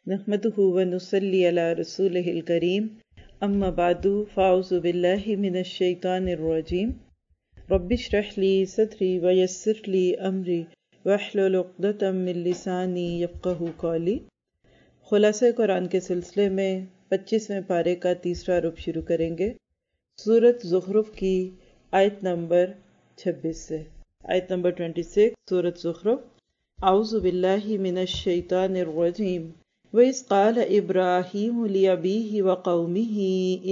نحمده ونصلي على رسوله الكريم اما بعد فاعوذ بالله من الشیطان الرجیم رب اشرح لي صدری ويسر لي امری واحلل عقدۃ من لسانی یفقہوا قولی۔ خلاصہ قرآن کے سلسلے میں 25ویں پارے کا تیسرا رب شروع کریں گے، سورۃ زخرف کی آیت نمبر 26 سے۔ آیت نمبر 26 سورۃ زخرف۔ اعوذ باللہ من الشیطان الرجیم وَإِذْ قَالَ إِبْرَاهِيمُ لِأَبِيهِ وَقَوْمِهِ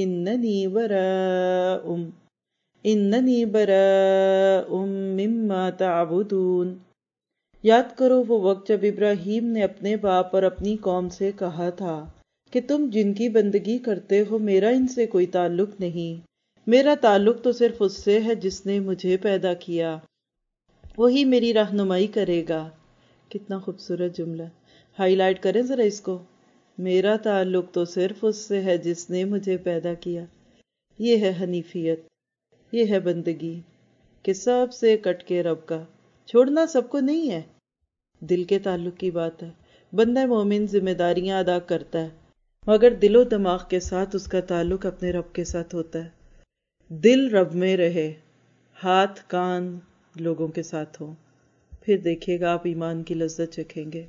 إِنَّنِي بَرَاءٌ مِّمَّا تَعْبُدُونَ۔ یاد کرو وہ وقت جب ابراہیم نے اپنے باپ اور اپنی قوم سے کہا تھا کہ تم جن کی بندگی کرتے ہو میرا ان سے کوئی تعلق نہیں، میرا تعلق تو صرف اس سے ہے جس نے مجھے پیدا کیا، وہی میری رہنمائی کرے گا۔ کتنا خوبصورت جملہ، ہائی لائٹ کریں ذرا اس کو۔ میرا تعلق تو صرف اس سے ہے جس نے مجھے پیدا کیا۔ یہ ہے حنیفیت، یہ ہے بندگی کہ سب سے کٹ کے رب کا۔ چھوڑنا سب کو نہیں ہے، دل کے تعلق کی بات ہے۔ بندہ مومن ذمہ داریاں ادا کرتا ہے مگر دل و دماغ کے ساتھ اس کا تعلق اپنے رب کے ساتھ ہوتا ہے۔ دل رب میں رہے، ہاتھ کان لوگوں کے ساتھ ہوں، پھر دیکھیے گا آپ ایمان کی لذت چکھیں گے۔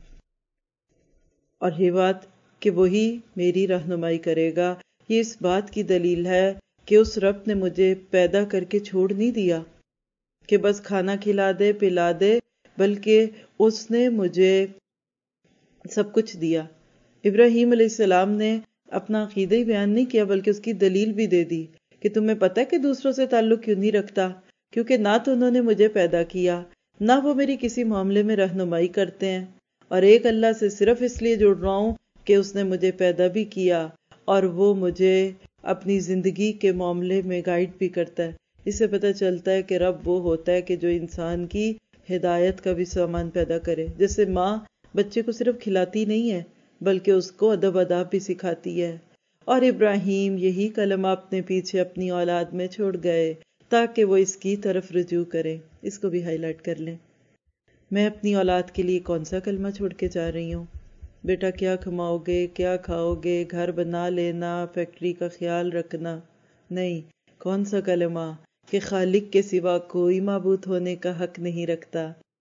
اور یہ بات کہ وہی میری رہنمائی کرے گا، یہ اس بات کی دلیل ہے کہ اس رب نے مجھے پیدا کر کے چھوڑ نہیں دیا کہ بس کھانا کھلا دے پلا دے، بلکہ اس نے مجھے سب کچھ دیا۔ ابراہیم علیہ السلام نے اپنا عقیدہ ہی بیان نہیں کیا بلکہ اس کی دلیل بھی دے دی کہ تمہیں پتہ ہے کہ دوسروں سے تعلق کیوں نہیں رکھتا، کیونکہ نہ تو انہوں نے مجھے پیدا کیا، نہ وہ میری کسی معاملے میں رہنمائی کرتے ہیں، اور ایک اللہ سے صرف اس لیے جڑ رہا ہوں کہ اس نے مجھے پیدا بھی کیا اور وہ مجھے اپنی زندگی کے معاملے میں گائیڈ بھی کرتا ہے۔ اس سے پتہ چلتا ہے کہ رب وہ ہوتا ہے کہ جو انسان کی ہدایت کا بھی سامان پیدا کرے۔ جیسے ماں بچے کو صرف کھلاتی نہیں ہے بلکہ اس کو ادب آداب بھی سکھاتی ہے، اور ابراہیم یہی کلمہ اپنے پیچھے اپنی اولاد میں چھوڑ گئے تاکہ وہ اس کی طرف رجوع کریں۔ اس کو بھی ہائی لائٹ کر لیں۔ میں اپنی اولاد کے لیے کون سا کلمہ چھوڑ کے جا رہی ہوں؟ بیٹا کیا کماؤ گے، کیا کھاؤ گے، گھر بنا لینا، فیکٹری کا خیال رکھنا، نہیں، کون سا کلمہ کہ خالق کے سوا کوئی معبود ہونے کا حق نہیں رکھتا،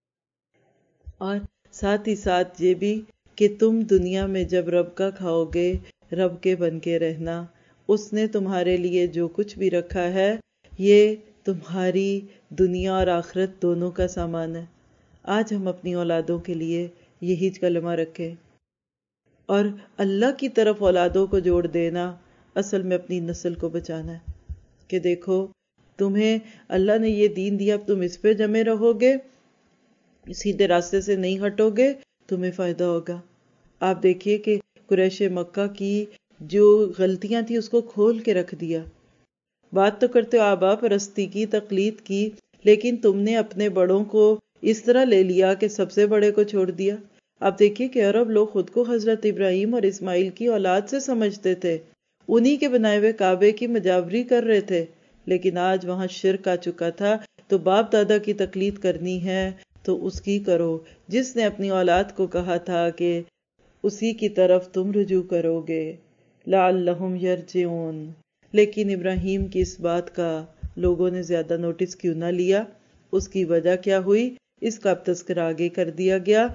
اور ساتھ ہی ساتھ یہ بھی کہ تم دنیا میں جب رب کا کھاؤ گے رب کے بن کے رہنا۔ اس نے تمہارے لیے جو کچھ بھی رکھا ہے یہ تمہاری دنیا اور آخرت دونوں کا سامان ہے۔ آج ہم اپنی اولادوں کے لیے یہی کلمہ رکھیں، اور اللہ کی طرف اولادوں کو جوڑ دینا اصل میں اپنی نسل کو بچانا ہے کہ دیکھو تمہیں اللہ نے یہ دین دیا، اب تم اس پہ جمے رہو گے، سیدھے راستے سے نہیں ہٹو گے، تمہیں فائدہ ہوگا۔ آپ دیکھیے کہ قریش مکہ کی جو غلطیاں تھیں اس کو کھول کے رکھ دیا۔ بات تو کرتے ہو آبا پرستی کی، تقلید کی، لیکن تم نے اپنے بڑوں کو اس طرح لے لیا کہ سب سے بڑے کو چھوڑ دیا۔ آپ دیکھیے کہ عرب لوگ خود کو حضرت ابراہیم اور اسماعیل کی اولاد سے سمجھتے تھے، انہی کے بنائے ہوئے کعبے کی مجاوری کر رہے تھے، لیکن آج وہاں شرک آ چکا تھا۔ تو باپ دادا کی تقلید کرنی ہے تو اس کی کرو جس نے اپنی اولاد کو کہا تھا کہ اسی کی طرف تم رجوع کرو گے، لعلہم یرجعون۔ لیکن ابراہیم کی اس بات کا لوگوں نے زیادہ نوٹس کیوں نہ لیا؟ اس کی وجہ کیا ہوئی؟ اس کا اب تذکرہ آگے کر دیا گیا۔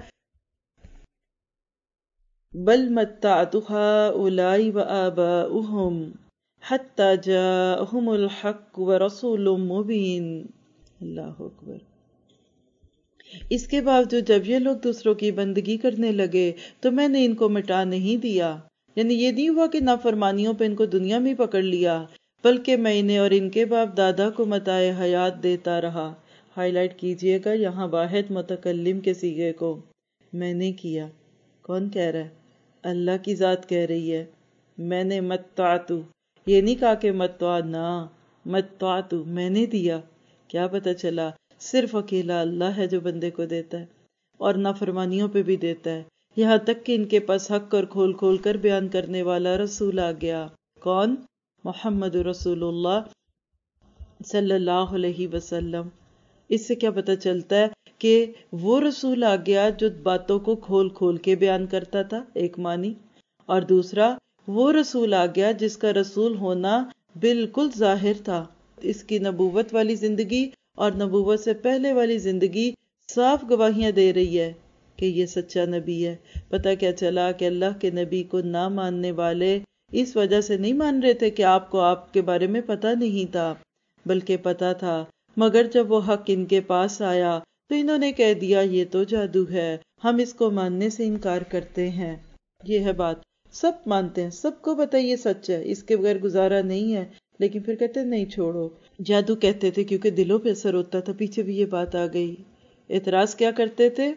بل متعت ہؤلاء وآباؤہم حتی جاءہم الحق ورسول مبین۔ اللہ اکبر۔ اس کے باوجود جب یہ لوگ دوسروں کی بندگی کرنے لگے تو میں نے ان کو مٹا نہیں دیا، یعنی یہ نہیں ہوا کہ نافرمانیوں پہ ان کو دنیا میں پکڑ لیا، بلکہ میں انہیں اور ان کے باپ دادا کو متاع حیات دیتا رہا۔ ہائی لائٹ کیجئے گا یہاں واحد متکلم کے صیغے کو، میں نے کیا۔ کون کہہ رہا ہے؟ اللہ کی ذات کہہ رہی ہے میں نے متعتو، یہ نہیں کہا کہ متعنا، متعتو میں نے دیا۔ کیا پتہ چلا؟ صرف اکیلا اللہ ہے جو بندے کو دیتا ہے، اور نافرمانیوں پہ بھی دیتا ہے، یہاں تک کہ ان کے پاس حق اور کھول کھول کر بیان کرنے والا رسول آ گیا۔ کون؟ محمد رسول اللہ صلی اللہ علیہ وسلم۔ اس سے کیا پتہ چلتا ہے کہ وہ رسول آ گیا جو باتوں کو کھول کھول کے بیان کرتا تھا، ایک معنی، اور دوسرا وہ رسول آ گیا جس کا رسول ہونا بالکل ظاہر تھا. اس کی نبوت والی زندگی اور نبوت سے پہلے والی زندگی صاف گواہیاں دے رہی ہے کہ یہ سچا نبی ہے. پتہ کیا چلا کہ اللہ کے نبی کو نہ ماننے والے اس وجہ سے نہیں مان رہے تھے کہ آپ کو آپ کے بارے میں پتہ نہیں تھا، بلکہ پتہ تھا، مگر جب وہ حق ان کے پاس آیا تو انہوں نے کہہ دیا یہ تو جادو ہے، ہم اس کو ماننے سے انکار کرتے ہیں. یہ ہے بات، سب مانتے ہیں، سب کو پتہ یہ سچ ہے، اس کے بغیر گزارا نہیں ہے، لیکن پھر کہتے ہیں نہیں چھوڑو. جادو کہتے تھے کیونکہ دلوں پہ اثر ہوتا تھا. پیچھے بھی یہ بات آ گئی. اعتراض کیا کرتے تھے؟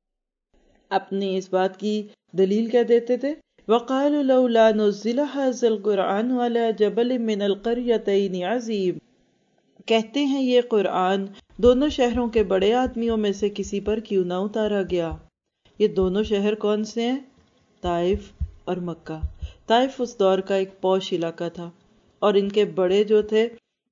اپنی اس بات کی دلیل کیا دیتے تھے؟ وَقَالُوا لَوْلَا نُزِّلَ هَذَا الْقُرْآنُ عَلَى جَبَلٍ مِّنَ الْقَرْيَتَيْنِ عَظِيمٍ. کہتے ہیں یہ قرآن دونوں شہروں کے بڑے آدمیوں میں سے کسی پر کیوں نہ اتارا گیا. یہ دونوں شہر کون سے ہیں؟ طائف اور مکہ. طائف اس دور کا ایک پوش علاقہ تھا، اور ان کے بڑے جو تھے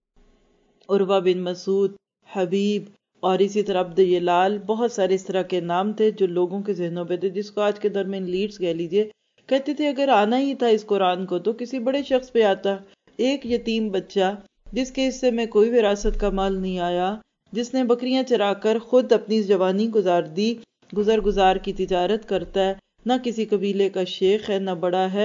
عروہ بن مسعود، حبیب، اور اسی طرح عبد یلال، بہت سارے اس طرح کے نام تھے جو لوگوں کے ذہنوں پہ تھے، جس کو آج کے دور میں لیڈز کہہ لیجئے. کہتے تھے اگر آنا ہی تھا اس قرآن کو تو کسی بڑے شخص پہ آتا. ایک یتیم بچہ جس کے حصے میں کوئی وراثت کا مال نہیں آیا، جس نے بکریاں چرا کر خود اپنی جوانی گزار دی، گزار کی تجارت کرتا ہے، نہ کسی قبیلے کا شیخ ہے، نہ بڑا ہے.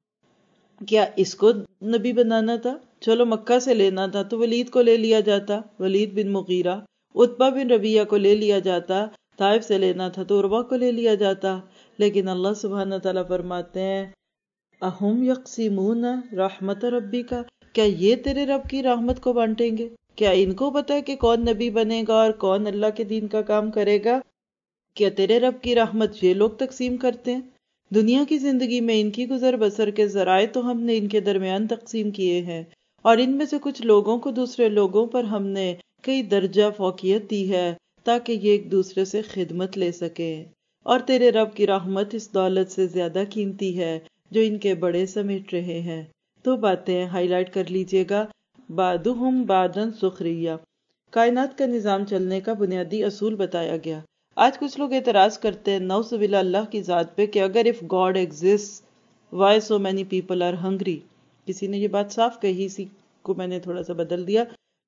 کیا اس کو نبی بنانا تھا؟ چلو مکہ سے لینا تھا تو ولید کو لے لیا جاتا، ولید بن مغیرہ. عتبہ بن ربیعہ کو لے لیا جاتا. طائف سے لینا تھا تو عروہ کو لے لیا جاتا. لیکن اللہ سبحانہ تعالیٰ فرماتے ہیں اہم یقسمون رحمت ربک، کیا یہ تیرے رب کی رحمت کو بانٹیں گے؟ کیا ان کو پتا ہے کہ کون نبی بنے گا اور کون اللہ کے دین کا کام کرے گا؟ کیا تیرے رب کی رحمت یہ لوگ تقسیم کرتے ہیں؟ دنیا کی زندگی میں ان کی گزر بسر کے ذرائع تو ہم نے ان کے درمیان تقسیم کیے ہیں، اور ان میں سے کچھ لوگوں کو دوسرے لوگوں پر ہم نے کئی درجہ فوقیت دی ہے تاکہ یہ ایک دوسرے سے خدمت لے سکیں. اور تیرے رب کی رحمت اس دولت سے زیادہ قیمتی ہے جو ان کے بڑے سمیٹ رہے ہیں. دو باتیں ہائی لائٹ کر لیجئے گا. بعدہم بعدن سخریہ، کائنات کا نظام چلنے کا بنیادی اصول بتایا گیا. آج کچھ لوگ اعتراض کرتے ہیں نعوذ باللہ اللہ کی ذات پہ کہ اگر if God exists why so many people are hungry. کسی نے یہ بات صاف کہی، اسی کو میں نے تھوڑا سا بدل دیا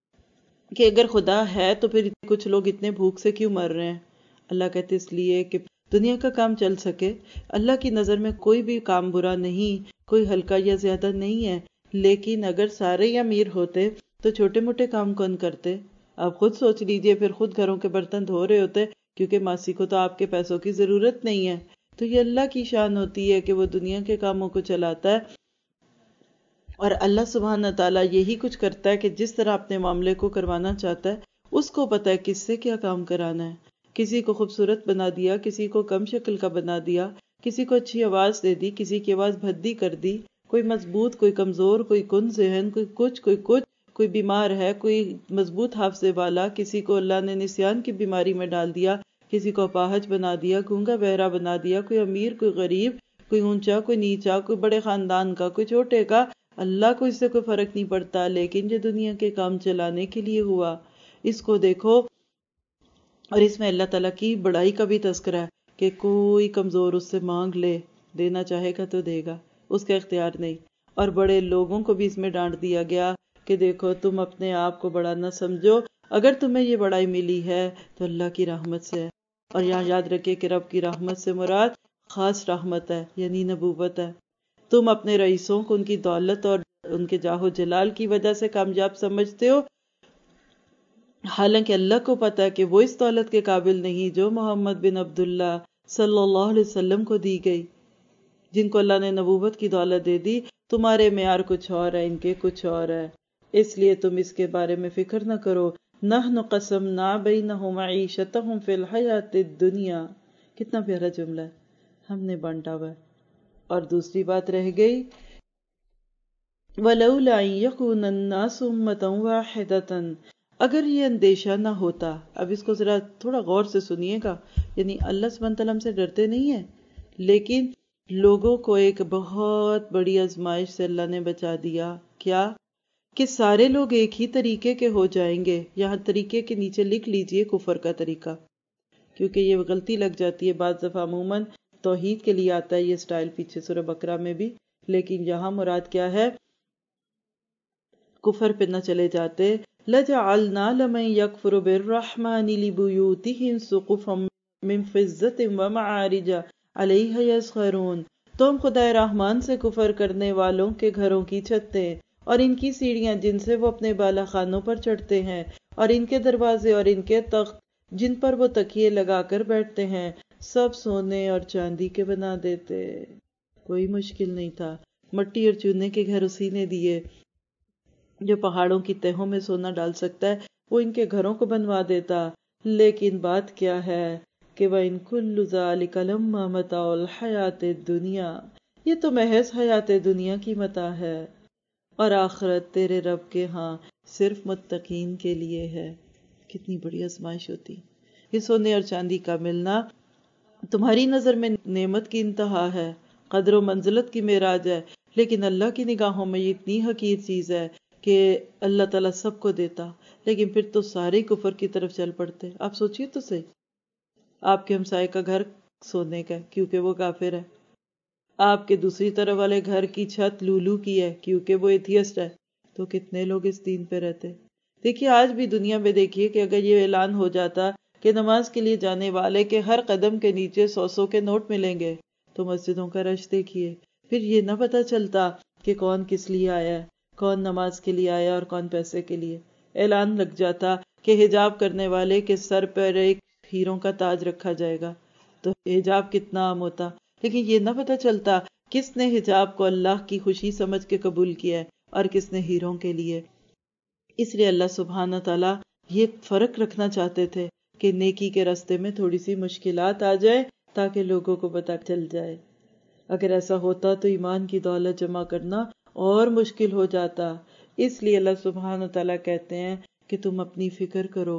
کہ اگر خدا ہے تو پھر کچھ لوگ اتنے بھوک سے کیوں مر رہے ہیں؟ اللہ کہتے اس لیے کہ دنیا کا کام چل سکے. اللہ کی نظر میں کوئی بھی کام برا نہیں، کوئی ہلکا یا زیادہ نہیں ہے، لیکن اگر سارے ہی امیر ہوتے تو چھوٹے موٹے کام کون کرتے؟ آپ خود سوچ لیجئے، پھر خود گھروں کے برتن دھو رہے ہوتے کیونکہ ماسی کو تو آپ کے پیسوں کی ضرورت نہیں ہے. تو یہ اللہ کی شان ہوتی ہے کہ وہ دنیا کے کاموں کو چلاتا ہے، اور اللہ سبحانہ تعالیٰ یہی کچھ کرتا ہے کہ جس طرح اپنے معاملے کو کروانا چاہتا ہے اس کو پتہ ہے کس سے کیا کام کرانا ہے. کسی کو خوبصورت بنا دیا، کسی کو کم شکل کا بنا دیا، کسی کو اچھی آواز دے دی، کسی کی آواز بھدی کر دی، کوئی مضبوط، کوئی کمزور، کوئی کن ذہن، کوئی کچھ، کوئی بیمار ہے، کوئی مضبوط حافظے والا، کسی کو اللہ نے نسیان کی بیماری میں ڈال دیا، کسی کو اپاہج بنا دیا، گونگا بہرا بنا دیا، کوئی امیر، کوئی غریب، کوئی اونچا، کوئی نیچا، کوئی بڑے خاندان کا، کوئی چھوٹے کا. اللہ کو اس سے کوئی فرق نہیں پڑتا، لیکن جو دنیا کے کام چلانے کے لیے ہوا اس کو دیکھو. اور اس میں اللہ تعالیٰ کی بڑائی کا بھی تذکرہ ہے کہ کوئی کمزور اس سے مانگ لے، دینا چاہے گا تو دے گا، اس کا اختیار نہیں. اور بڑے لوگوں کو بھی اس میں ڈانٹ دیا گیا کہ دیکھو تم اپنے آپ کو بڑا نہ سمجھو، اگر تمہیں یہ بڑائی ملی ہے تو اللہ کی رحمت سے ہے. اور یہاں یاد رکھے کہ رب کی رحمت سے مراد خاص رحمت ہے، یعنی نبوت ہے. تم اپنے رئیسوں کو ان کی دولت اور ان کے جاہ و جلال کی وجہ سے کامیاب سمجھتے ہو، حالانکہ اللہ کو پتا ہے کہ وہ اس دولت کے قابل نہیں جو محمد بن عبداللہ صلی اللہ علیہ وسلم کو دی گئی، جن کو اللہ نے نبوت کی دولت دے دی. تمہارے معیار کچھ اور ہے، ان کے کچھ اور ہے، اس لیے تم اس کے بارے میں فکر نہ کرو. نحن قسمنا بینہم معیشتہم فی الحیات الدنیا، کتنا پیارا جملہ ہے، ہم نے بانٹا ہوا ہے. اور دوسری بات رہ گئی وَلَوْلَا أَن يَكُونَ النَّاسُ أُمَّةً وَاحِدَةً، اگر یہ اندیشہ نہ ہوتا. اب اس کو ذرا تھوڑا غور سے سنیے گا، یعنی اللہ سبحانہ تعالیٰ ہم سے ڈرتے نہیں ہیں، لیکن لوگوں کو ایک بہت بڑی آزمائش سے اللہ نے بچا دیا. کیا؟ کہ سارے لوگ ایک ہی طریقے کے ہو جائیں گے. یہاں طریقے کے نیچے لکھ لیجئے کفر کا طریقہ، کیونکہ یہ غلطی لگ جاتی ہے بعض دفعہ. عموماً توحید کے لیے آتا ہے یہ سٹائل پیچھے سورہ بقرہ میں بھی، لیکن یہاں مراد کیا ہے؟ کفر پہ نہ چلے جاتے۔ لَجَعَلْنَا لَمَن يَكْفُرُ بِالرَّحْمَنِ لِبُيُوتِهِمْ سُقُفًا مِّن فِضَّةٍ وَمَعَارِجَ عَلَيْهَا يَزْخَرُونَ، تو ہم خدا رحمان سے کفر کرنے والوں کے گھروں کی چھتیں اور ان کی سیڑھیاں جن سے وہ اپنے بالا خانوں پر چڑھتے ہیں، اور ان کے دروازے اور ان کے تخت جن پر وہ تکیے لگا کر بیٹھتے ہیں، سب سونے اور چاندی کے بنا دیتے۔ کوئی مشکل نہیں تھا، مٹی اور چونے کے گھر اسی نے دیے۔ جو پہاڑوں کی تہوں میں سونا ڈال سکتا ہے وہ ان کے گھروں کو بنوا دیتا۔ لیکن بات کیا ہے کہ وَإِن كُلُّ ذَلِكَ لَمَّا مَتَاعُ الْحَيَاةِ الدُّنْيَا، یہ تو محض حیات دنیا کی متاع ہے، اور آخرت تیرے رب کے ہاں صرف متقین کے لیے ہے۔ کتنی بڑی آزمائش ہوتی یہ سونے اور چاندی کا ملنا تمہاری نظر میں نعمت کی انتہا ہے، قدر و منزلت کی معراج ہے، لیکن اللہ کی نگاہوں میں یہ اتنی حقیر چیز ہے کہ اللہ تعالیٰ سب کو دیتا، لیکن پھر تو سارے کفر کی طرف چل پڑتے۔ آپ سوچئے تو صحیح، آپ کے ہمسائے کا گھر سونے کا ہے کیونکہ وہ کافر ہے، آپ کے دوسری طرف والے گھر کی چھت لولو کی ہے کیونکہ وہ ایتھیسٹ ہے، تو کتنے لوگ اس دین پہ رہتے۔ دیکھیے آج بھی دنیا میں دیکھیے کہ اگر یہ اعلان ہو جاتا کہ نماز کے لیے جانے والے کے ہر قدم کے نیچے 100 کے نوٹ ملیں گے، تو مسجدوں کا رش دیکھیے، پھر یہ نہ پتا چلتا کہ کون کس لیے آیا ہے، کون نماز کے لیے آیا اور کون پیسے کے لیے۔ اعلان لگ جاتا کہ حجاب کرنے والے کے سر پر ایک ہیروں کا تاج رکھا جائے گا، تو حجاب کتنا عام ہوتا، لیکن یہ نہ پتا چلتا کس نے حجاب کو اللہ کی خوشی سمجھ کے قبول کیا ہے اور کس نے ہیروں کے لیے۔ اس لیے اللہ سبحانہ تعالیٰ یہ فرق رکھنا چاہتے تھے کہ نیکی کے راستے میں تھوڑی سی مشکلات آ جائے تاکہ لوگوں کو پتہ چل جائے۔ اگر ایسا ہوتا تو ایمان کی دولت جمع کرنا اور مشکل ہو جاتا۔ اس لیے اللہ سبحانہ تعالیٰ کہتے ہیں کہ تم اپنی فکر کرو،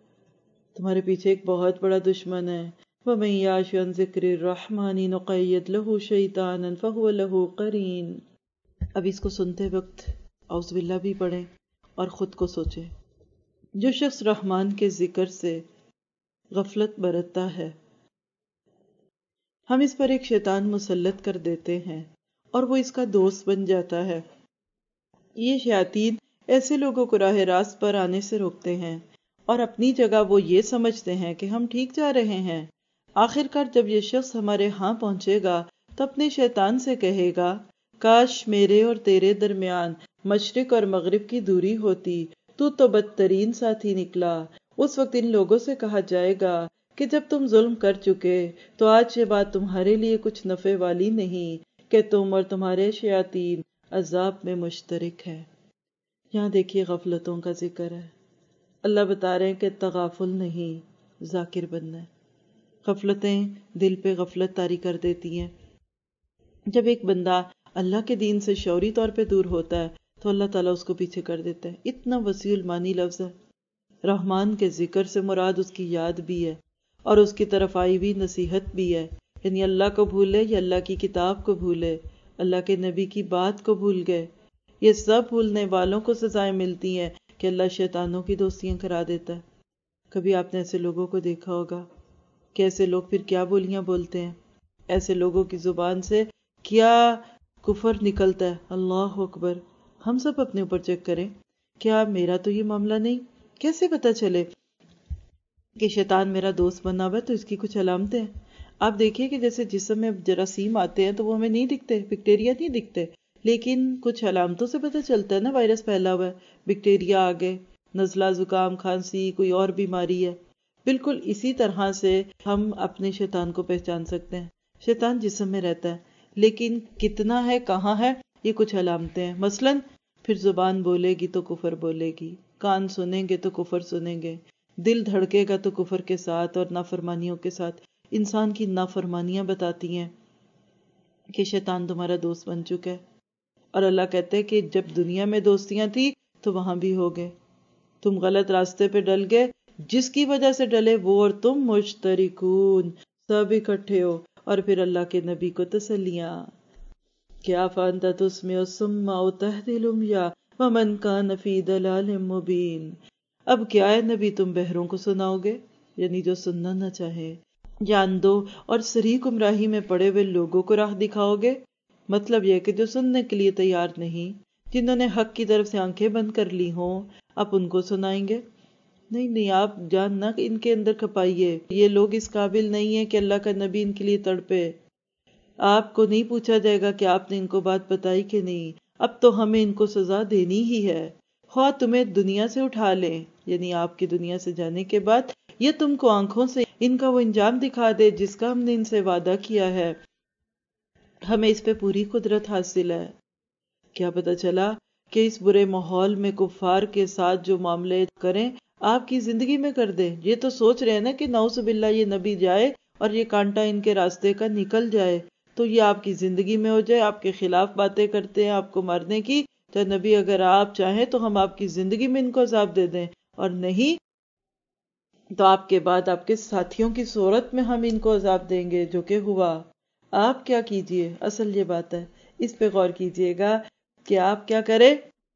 تمہارے پیچھے ایک بہت بڑا دشمن ہے۔ وَمَن يَعْشُ عَن ذِكْرِ الرَّحْمَنِ نُقَيِّضْ لَهُ شَيْطَانًا فَهُوَ لَهُ قَرِينٌ۔ اب اس کو سنتے وقت اعوذ باللہ بھی پڑھیں اور خود کو سوچیں، جو شخص رحمان کے ذکر سے غفلت برتتا ہے، ہم اس پر ایک شیطان مسلط کر دیتے ہیں اور وہ اس کا دوست بن جاتا ہے۔ یہ شیاطین ایسے لوگوں کو راہ راست پر آنے سے روکتے ہیں اور اپنی جگہ وہ یہ سمجھتے ہیں کہ ہم ٹھیک جا رہے ہیں۔ آخر کار جب یہ شخص ہمارے ہاں پہنچے گا تو اپنے شیطان سے کہے گا، کاش میرے اور تیرے درمیان مشرق اور مغرب کی دوری ہوتی، تو بدترین ساتھی نکلا۔ اس وقت ان لوگوں سے کہا جائے گا کہ جب تم ظلم کر چکے تو آج یہ بات تمہارے لیے کچھ نفع والی نہیں کہ تم اور تمہارے شیاطین عذاب میں مشترک ہے۔ یہاں دیکھیے غفلتوں کا ذکر ہے۔ اللہ بتا رہے ہیں کہ تغافل نہیں، ذاکر بننا ہے۔ غفلتیں دل پہ غفلت طاری کر دیتی ہیں۔ جب ایک بندہ اللہ کے دین سے شعوری طور پہ دور ہوتا ہے تو اللہ تعالیٰ اس کو پیچھے کر دیتا ہے۔ اتنا وسیع المانی لفظ ہے۔ رحمان کے ذکر سے مراد اس کی یاد بھی ہے اور اس کی طرف آئی بھی نصیحت بھی ہے، یعنی اللہ کو بھولے یا اللہ کی کتاب کو بھولے، اللہ کے نبی کی بات کو بھول گئے۔ یہ سب بھولنے والوں کو سزائیں ملتی ہیں کہ اللہ شیطانوں کی دوستیاں کرا دیتا ہے۔ کبھی آپ نے ایسے لوگوں کو دیکھا ہوگا کہ ایسے لوگ پھر کیا بولیاں بولتے ہیں، ایسے لوگوں کی زبان سے کیا کفر نکلتا ہے۔ اللہ اکبر۔ ہم سب اپنے اوپر چیک کریں، کیا میرا تو یہ معاملہ نہیں؟ کیسے پتا چلے کہ شیطان میرا دوست بنا ہوا ہے؟ تو اس کی کچھ علامتیں ہیں۔ آپ دیکھیے کہ جیسے جسم میں جراثیم آتے ہیں تو وہ ہمیں نہیں دکھتے، بیکٹیریا نہیں دکھتے، لیکن کچھ علامتوں سے پتا چلتا ہے نا وائرس پھیلا ہوا ہے، بیکٹیریا آگے، نزلہ، زکام، کھانسی، کوئی اور بیماری ہے۔ بالکل اسی طرح سے ہم اپنے شیطان کو پہچان سکتے ہیں۔ شیطان جسم میں رہتا ہے لیکن کتنا ہے، کہاں ہے، یہ کچھ علامتیں ہیں۔ مثلا پھر زبان بولے گی تو کفر بولے گی، کان سنیں گے تو کفر سنیں گے، دل دھڑکے گا تو کفر کے ساتھ اور نافرمانیوں کے ساتھ۔ انسان کی نافرمانیاں بتاتی ہیں کہ شیطان تمہارا دوست بن چکا ہے، اور اللہ کہتے ہیں کہ جب دنیا میں دوستیاں تھی تو وہاں بھی ہو گئے، تم غلط راستے پہ ڈل گئے، جس کی وجہ سے ڈلے وہ اور تم مشترکون، سب اکٹھے ہو۔ اور پھر اللہ کے نبی کو تسلیاں کیا، فانت تسمع الصم او تهدی العمیا ومن کان فی ضلال مبین۔ اب کیا ہے نبی، تم بہروں کو سناؤ گے، یعنی جو سننا نہ چاہے، یا اندھوں اور صریح گمراہی میں پڑے ہوئے لوگوں کو راہ دکھاؤ گے؟ مطلب یہ کہ جو سننے کے لیے تیار نہیں، جنہوں نے حق کی طرف سے آنکھیں بند کر لی ہوں، آپ ان کو سنائیں گے؟ نہیں نہیں، آپ جان نہ ان کے اندر کھپائیے، یہ لوگ اس قابل نہیں ہیں کہ اللہ کا نبی ان کے لیے تڑپے۔ آپ کو نہیں پوچھا جائے گا کہ آپ نے ان کو بات بتائی کہ نہیں، اب تو ہمیں ان کو سزا دینی ہی ہے، خواہ تمہیں دنیا سے اٹھا لیں، یعنی آپ کی دنیا سے جانے کے بعد، یہ تم کو آنکھوں سے ان کا وہ انجام دکھا دے جس کا ہم نے ان سے وعدہ کیا ہے، ہمیں اس پہ پوری قدرت حاصل ہے۔ کیا پتہ چلا کہ اس برے ماحول میں کفار کے ساتھ جو معاملے کریں آپ کی زندگی میں کر دیں۔ یہ تو سوچ رہے ہیں نا کہ نعوذ باللہ یہ نبی جائے اور یہ کانٹا ان کے راستے کا نکل جائے، تو یہ آپ کی زندگی میں ہو جائے، آپ کے خلاف باتیں کرتے ہیں آپ کو مارنے کی، تو نبی اگر آپ چاہیں تو ہم آپ کی زندگی میں ان کو عذاب دے دیں، اور نہیں تو آپ کے بعد آپ کے ساتھیوں کی صورت میں ہم ان کو عذاب دیں گے، جو کہ ہوا۔ آپ کیا کیجئے، اصل یہ بات ہے، اس پہ غور کیجئے گا کہ آپ کیا کریں۔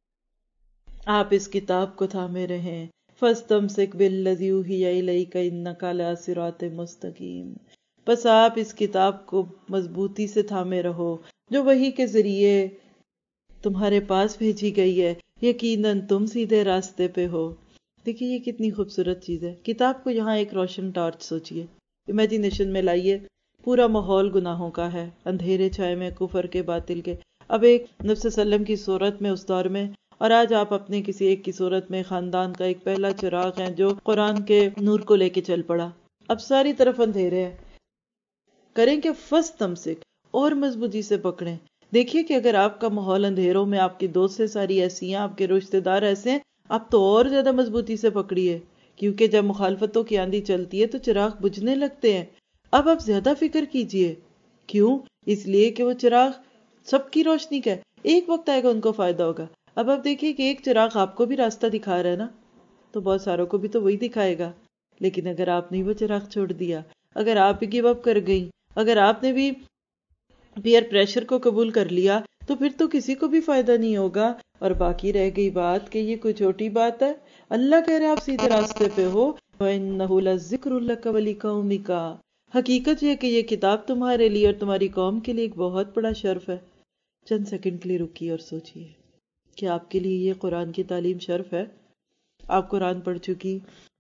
آپ اس کتاب کو تھامے رہیں، فَاسْتَمْسِكْ بِالَّذِي أُوحِيَ إِلَيْكَ إِنَّكَ عَلَىٰ صِرَاطٍ مُسْتَقِيمٍ۔ بس آپ اس کتاب کو مضبوطی سے تھامے رہو جو وحی کے ذریعے تمہارے پاس بھیجی گئی ہے، یقیناً تم سیدھے راستے پہ ہو۔ دیکھیے یہ کتنی خوبصورت چیز ہے، کتاب کو یہاں ایک روشن ٹارچ سوچئے، امیجینیشن میں لائیے، پورا ماحول گناہوں کا ہے، اندھیرے چھائے میں کفر کے، باطل کے، اب ایک نبی صلی اللہ علیہ وسلم کی صورت میں اس دور میں، اور آج آپ اپنے کسی ایک کی صورت میں خاندان کا ایک پہلا چراغ ہیں جو قرآن کے نور کو لے کے چل پڑا، اب ساری طرف اندھیرے ہیں، کریں کہ فَاسْتَمْسِكْ، اور مضبوطی سے پکڑیں۔ دیکھیے کہ اگر آپ کا ماحول اندھیروں میں، آپ کی دوست سے ساری ایسی ہیں، آپ کے رشتہ دار ایسے ہیں، آپ تو اور زیادہ مضبوطی سے پکڑیے، کیونکہ جب مخالفتوں کی آندھی چلتی ہے تو چراغ بجھنے لگتے ہیں۔ اب آپ زیادہ فکر کیجئے، کیوں؟ اس لیے کہ وہ چراغ سب کی روشنی کا ہے، ایک وقت آئے گا ان کو فائدہ ہوگا۔ اب آپ دیکھیے کہ ایک چراغ آپ کو بھی راستہ دکھا رہا ہے نا، تو بہت ساروں کو بھی تو وہی دکھائے گا، لیکن اگر آپ نے وہ چراغ چھوڑ دیا، اگر آپ بھی گیو اپ کر گئی، اگر آپ نے بھی پیئر پریشر کو قبول کر لیا، تو پھر تو کسی کو بھی فائدہ نہیں ہوگا، اور باقی رہ گئی بات کہ یہ کوئی چھوٹی بات ہے، اللہ کہہ رہے آپ سیدھے راستے پہ ہو، وَإِنَّهُ لَذِكْرٌ لَكَ وَلِقَوْمِكَ، حقیقت یہ کہ یہ کتاب تمہارے لیے اور تمہاری قوم کے لیے ایک بہت بڑا شرف ہے۔ چند سیکنڈ کے لیے رکیے اور سوچئے کہ آپ کے لیے یہ قرآن کی تعلیم شرف ہے؟ آپ قرآن پڑھ چکی،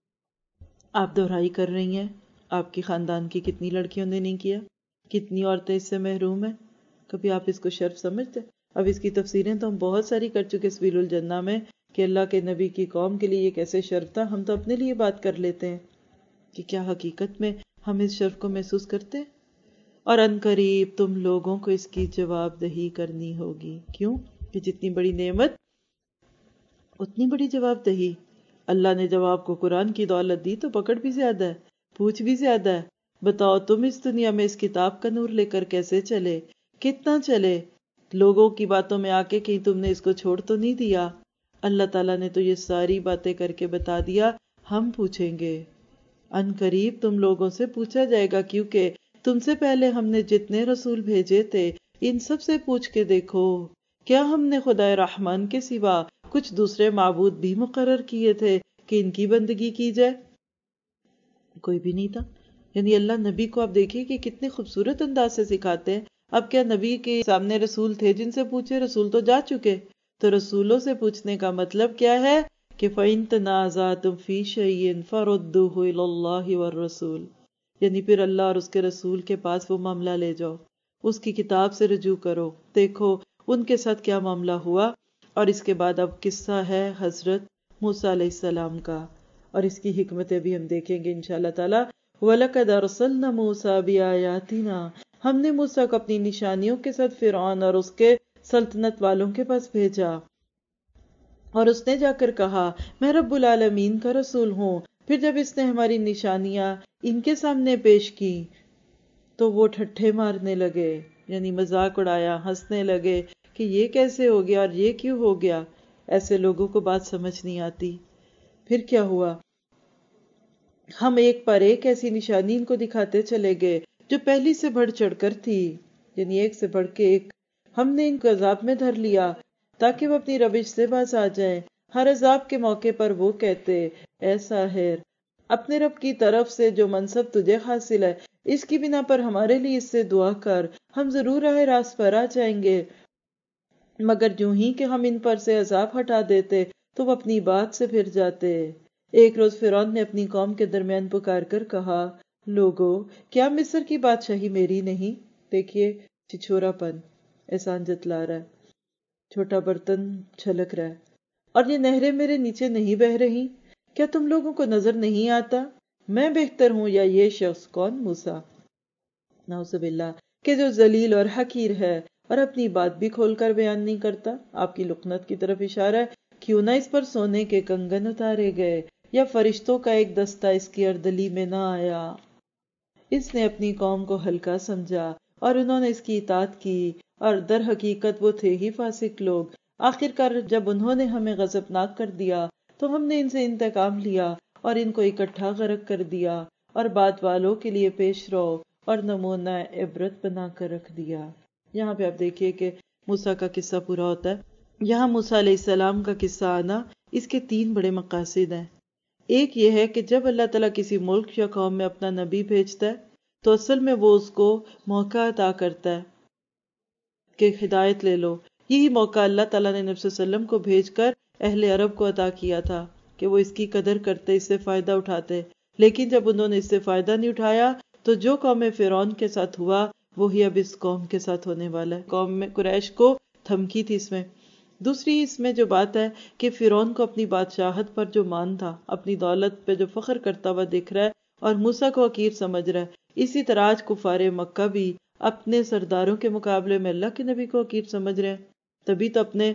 آپ دہرائی کر رہی ہیں، آپ کی خاندان کی کتنی لڑکیوں نے نہیں کیا، کتنی عورتیں اس سے محروم ہیں، کبھی آپ اس کو شرف سمجھتے؟ اب اس کی تفسیریں تو ہم بہت ساری کر چکے سبیل الجنہ میں، کہ اللہ کے نبی کی قوم کے لیے یہ کیسے شرف تھا، ہم تو اپنے لیے بات کر لیتے ہیں کہ کیا حقیقت میں ہم اس شرف کو محسوس کرتے ہیں؟ اور ان قریب تم لوگوں کو اس کی جواب دہی کرنی ہوگی، کیوں کہ جتنی بڑی نعمت اتنی بڑی جواب دہی۔ اللہ نے جب آپ کو قرآن کی دولت دی تو پکڑ بھی زیادہ ہے، پوچھ بھی زیادہ ہے۔ بتاؤ تم اس دنیا میں اس کتاب کا نور لے کر کیسے چلے، کتنا چلے، لوگوں کی باتوں میں آ کے کہیں تم نے اس کو چھوڑ تو نہیں دیا۔ اللہ تعالیٰ نے تو یہ ساری باتیں کر کے بتا دیا، ہم پوچھیں گے، ان قریب تم لوگوں سے پوچھا جائے گا، کیونکہ تم سے پہلے ہم نے جتنے رسول بھیجے تھے ان سب سے پوچھ کے دیکھو، کیا ہم نے خدائے رحمان کے سوا کچھ دوسرے معبود بھی مقرر کیے تھے کہ ان کی بندگی کی جائے؟ کوئی بھی نہیں تھا۔ یعنی اللہ نبی کو آپ دیکھیے کہ کتنے خوبصورت انداز سے سکھاتے ہیں۔ اب کیا نبی کے سامنے رسول تھے جن سے پوچھے؟ رسول تو جا چکے، تو رسولوں سے پوچھنے کا مطلب کیا ہے کہ فَإِن تَنَازَعْتُمْ فِي شَيْءٍ فَرُدُّوهُ إِلَى اللَّهِ وَالرَّسُولِ، یعنی پھر اللہ اور اس کے رسول کے پاس وہ معاملہ لے جاؤ، اس کی کتاب سے رجوع کرو، دیکھو ان کے ساتھ کیا معاملہ ہوا۔ اور اس کے بعد اب قصہ ہے حضرت موسیٰ علیہ السلام کا، اور اس کی حکمتیں بھی ہم دیکھیں گے انشاءاللہ تعالی۔ وَلَقَدْ أَرْسَلْنَا مُوسَىٰ بِآيَاتِنَا، ہم نے موسیٰ کو اپنی نشانیوں کے ساتھ فرعون اور اس کے سلطنت والوں کے پاس بھیجا، اور اس نے جا کر کہا میں رب العالمین کا رسول ہوں۔ پھر جب اس نے ہماری نشانیاں ان کے سامنے پیش کی تو وہ ٹھٹھے مارنے لگے، یعنی مذاق اڑایا، ہنسنے لگے کہ یہ کیسے ہو گیا اور یہ کیوں ہو گیا۔ ایسے لوگوں کو بات سمجھ نہیں آتی۔ پھر کیا ہوا؟ ہم ایک پر ایک ایسی نشانی ان کو دکھاتے چلے گئے جو پہلی سے بڑھ چڑھ کر تھی، یعنی ایک سے بڑھ کے ایک۔ ہم نے ان کو عذاب میں دھر لیا تاکہ وہ اپنی روش سے باز آ جائیں۔ ہر عذاب کے موقع پر وہ کہتے اے ساحر، اپنے رب کی طرف سے جو منصب تجھے حاصل ہے اس کی بنا پر ہمارے لیے اس سے دعا کر، ہم ضرور راہ راست پر آ جائیں گے۔ مگر جو ہی کہ ہم ان پر سے عذاب ہٹا دیتے تو وہ اپنی بات سے پھر جاتے۔ ایک روز فرعون نے اپنی قوم کے درمیان پکار کر کہا، لوگو، کیا مصر کی بادشاہی میری نہیں؟ دیکھیے چھچورا پن، احسان جتلا رہا ہے، چھوٹا برتن چھلک رہا ہے، اور یہ نہریں میرے نیچے نہیں بہہ رہی؟ کیا تم لوگوں کو نظر نہیں آتا میں بہتر ہوں یا یہ شخص؟ کون؟ موسیٰ، نعوذ باللہ، کہ جو ذلیل اور حقیر ہے اور اپنی بات بھی کھول کر بیان نہیں کرتا۔ آپ کی لقنت کی طرف اشارہ ہے۔ کیوں نہ اس پر سونے کے کنگن اتارے گئے یا فرشتوں کا ایک دستہ اس کی اردلی میں نہ آیا۔ اس نے اپنی قوم کو ہلکا سمجھا اور انہوں نے اس کی اطاعت کی، اور در حقیقت وہ تھے ہی فاسق لوگ۔ آخرکار جب انہوں نے ہمیں غضبناک کر دیا تو ہم نے ان سے انتقام لیا اور ان کو اکٹھا غرق کر دیا، اور بعد والوں کے لیے پیش رو اور نمونہ عبرت بنا کر رکھ دیا۔ یہاں پہ آپ دیکھیے کہ موسیٰ کا قصہ پورا ہوتا ہے۔ یہاں موسیٰ علیہ السلام کا قصہ آنا، اس کے 3 بڑے مقاصد ہیں۔ ایک یہ ہے کہ جب اللہ تعالیٰ کسی ملک یا قوم میں اپنا نبی بھیجتا ہے تو اصل میں وہ اس کو موقع عطا کرتا ہے کہ ہدایت لے لو۔ یہی موقع اللہ تعالیٰ نے نبی صلی اللہ علیہ وسلم کو بھیج کر اہل عرب کو عطا کیا تھا کہ وہ اس کی قدر کرتے، اس سے فائدہ اٹھاتے۔ لیکن جب انہوں نے اس سے فائدہ نہیں اٹھایا تو جو قوم فرعون کے ساتھ ہوا وہی اب اس قوم کے ساتھ ہونے والا ہے۔ قوم میں قریش کو دھمکی تھی اس میں۔ دوسری اس میں جو بات ہے کہ فرعون کو اپنی بادشاہت پر جو مان تھا، اپنی دولت پہ جو فخر کرتا ہوا دکھ رہا ہے اور موسیٰ کو حقیر سمجھ رہا ہے، اسی طرح آج کفار مکہ بھی اپنے سرداروں کے مقابلے میں اللہ کے نبی کو حقیر سمجھ رہے ہیں۔ تبھی تو اپنے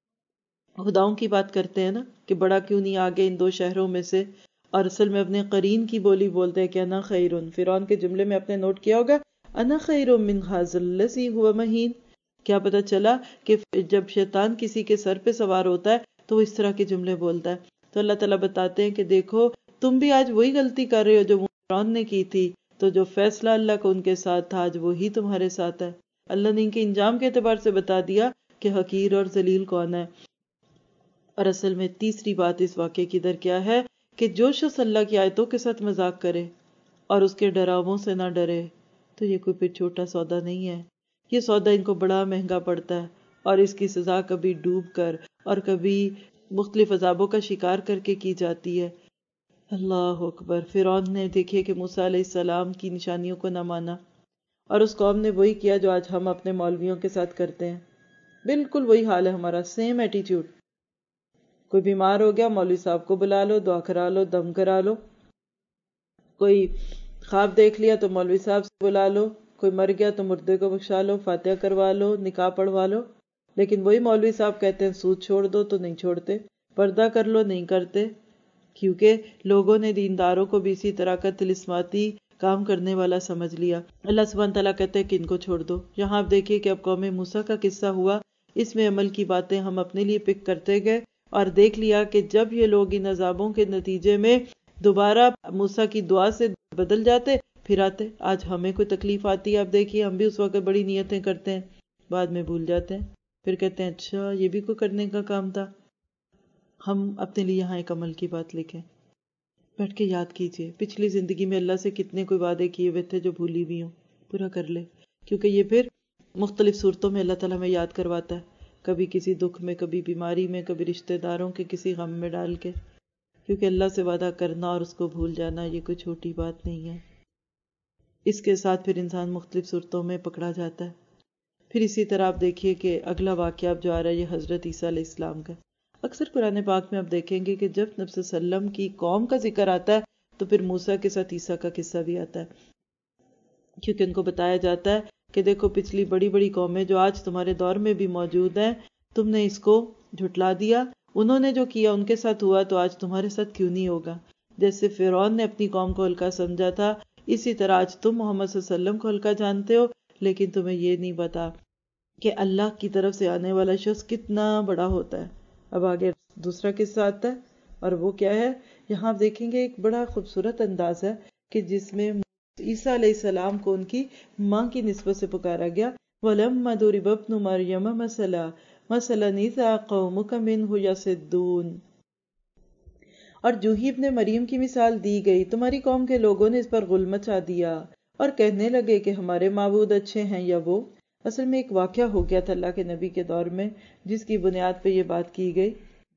خداؤں کی بات کرتے ہیں نا کہ بڑا کیوں نہیں آگے ان 2 شہروں میں سے، اور اصل میں اپنے قرین کی بولی بولتے ہیں کہ انا خیرن۔ فرعون کے جملے میں آپ نے نوٹ کیا ہوگا، انا خیر من ھذا الذی ھو مہین۔ کیا پتہ چلا کہ جب شیطان کسی کے سر پہ سوار ہوتا ہے تو وہ اس طرح کے جملے بولتا ہے۔ تو اللہ تعالیٰ بتاتے ہیں کہ دیکھو تم بھی آج وہی غلطی کر رہے ہو جو فرعون نے کی تھی، تو جو فیصلہ اللہ کو ان کے ساتھ تھا آج وہی تمہارے ساتھ ہے۔ اللہ نے ان کے انجام کے اعتبار سے بتا دیا کہ حقیر اور ذلیل کون ہے۔ اور اصل میں تیسری بات اس واقعے کی در کیا ہے کہ جو شخص اللہ کی آیتوں کے ساتھ مذاق کرے اور اس کے ڈراووں سے نہ ڈرے تو یہ کوئی پھر چھوٹا سودا نہیں ہے، یہ سودا ان کو بڑا مہنگا پڑتا ہے، اور اس کی سزا کبھی ڈوب کر اور کبھی مختلف عذابوں کا شکار کر کے کی جاتی ہے۔ اللہ اکبر۔ فرعون نے دیکھیے کہ موسیٰ علیہ السلام کی نشانیوں کو نہ مانا، اور اس قوم نے وہی کیا جو آج ہم اپنے مولویوں کے ساتھ کرتے ہیں۔ بالکل وہی حال ہے ہمارا، سیم ایٹیٹیوڈ۔ کوئی بیمار ہو گیا، مولوی صاحب کو بلا لو، دعا کرا لو، دم کرا لو۔ کوئی خواب دیکھ لیا تو مولوی صاحب سے بلا لو، کوئی مر گیا تو مردے کو بخشا لو، فاتحہ کروا لو، نکاح پڑھوا لو۔ لیکن وہی مولوی صاحب کہتے ہیں سود چھوڑ دو تو نہیں چھوڑتے، پردہ کر لو نہیں کرتے، کیونکہ لوگوں نے دینداروں کو بھی اسی طرح کا طلسماتی کام کرنے والا سمجھ لیا۔ اللہ سبحانہ تعالیٰ کہتے ہیں کہ ان کو چھوڑ دو۔ یہاں آپ دیکھیے کہ اب قوم موسیٰ کا قصہ ہوا، اس میں عمل کی باتیں ہم اپنے لیے پک کرتے گئے، اور دیکھ لیا کہ جب یہ لوگ ان عذابوں کے نتیجے میں دوبارہ موسیٰ کی دعا سے بدل جاتے پھر آتے۔ آج ہمیں کوئی تکلیف آتی ہے، آپ دیکھیے ہم بھی اس وقت بڑی نیتیں کرتے ہیں، بعد میں بھول جاتے ہیں، پھر کہتے ہیں اچھا یہ بھی کوئی کرنے کا کام تھا۔ ہم اپنے لیے یہاں ایک عمل کی بات لکھیں، بیٹھ کے یاد کیجئے پچھلی زندگی میں اللہ سے کتنے کوئی وعدے کیے ہوئے تھے جو بھولی بھی ہوں، پورا کر لے، کیونکہ یہ پھر مختلف صورتوں میں اللہ تعالیٰ میں یاد کرواتا ہے، کبھی کسی دکھ میں، کبھی بیماری میں، کبھی رشتہ داروں کے کسی غم میں ڈال کے، کیونکہ اللہ سے وعدہ کرنا اور اس کو بھول جانا یہ کوئی چھوٹی بات نہیں ہے۔ اس کے ساتھ پھر انسان مختلف صورتوں میں پکڑا جاتا ہے۔ پھر اسی طرح آپ دیکھیے کہ اگلا واقعہ اب جو آ رہا ہے یہ حضرت عیسیٰ علیہ السلام کا۔ اکثر قرآن پاک میں آپ دیکھیں گے کہ جب نبی صلی اللہ علیہ وسلم کی قوم کا ذکر آتا ہے تو پھر موسیٰ کے ساتھ عیسیٰ کا قصہ بھی آتا ہے، کیونکہ ان کو بتایا جاتا ہے کہ دیکھو پچھلی بڑی بڑی قومیں جو آج تمہارے دور میں بھی موجود ہیں، تم نے اس کو جھٹلا دیا، انہوں نے جو کیا ان کے ساتھ ہوا تو آج تمہارے ساتھ کیوں نہیں ہوگا۔ جیسے فرعون نے اپنی قوم کو ہلکا سمجھا تھا، اسی طرح آج تم محمد صلی اللہ علیہ وسلم کو ہلکا جانتے ہو، لیکن تمہیں یہ نہیں پتا کہ اللہ کی طرف سے آنے والا شخص کتنا بڑا ہوتا ہے۔ اب آگے دوسرا قصہ آتا ہے، اور وہ کیا ہے، یہاں آپ دیکھیں گے ایک بڑا خوبصورت انداز ہے کہ جس میں عیسیٰ علیہ السلام کو ان کی ماں کی نسبت سے پکارا گیا، وَلَمَّا ضُرِبَ ابْنُ مَرْيَمَ مَثَلًا إِذَا قَوْمُكَ مِنْهُ يَصِدُّونَ۔ اور جو ہی ابن مریم کی مثال دی گئی تمہاری قوم کے لوگوں نے اس پر غل مچا دیا، اور کہنے لگے کہ ہمارے معبود اچھے ہیں یا وہ۔ اصل میں ایک واقعہ ہو گیا تھا اللہ کے نبی کے دور میں، جس کی بنیاد پہ یہ بات کی گئی۔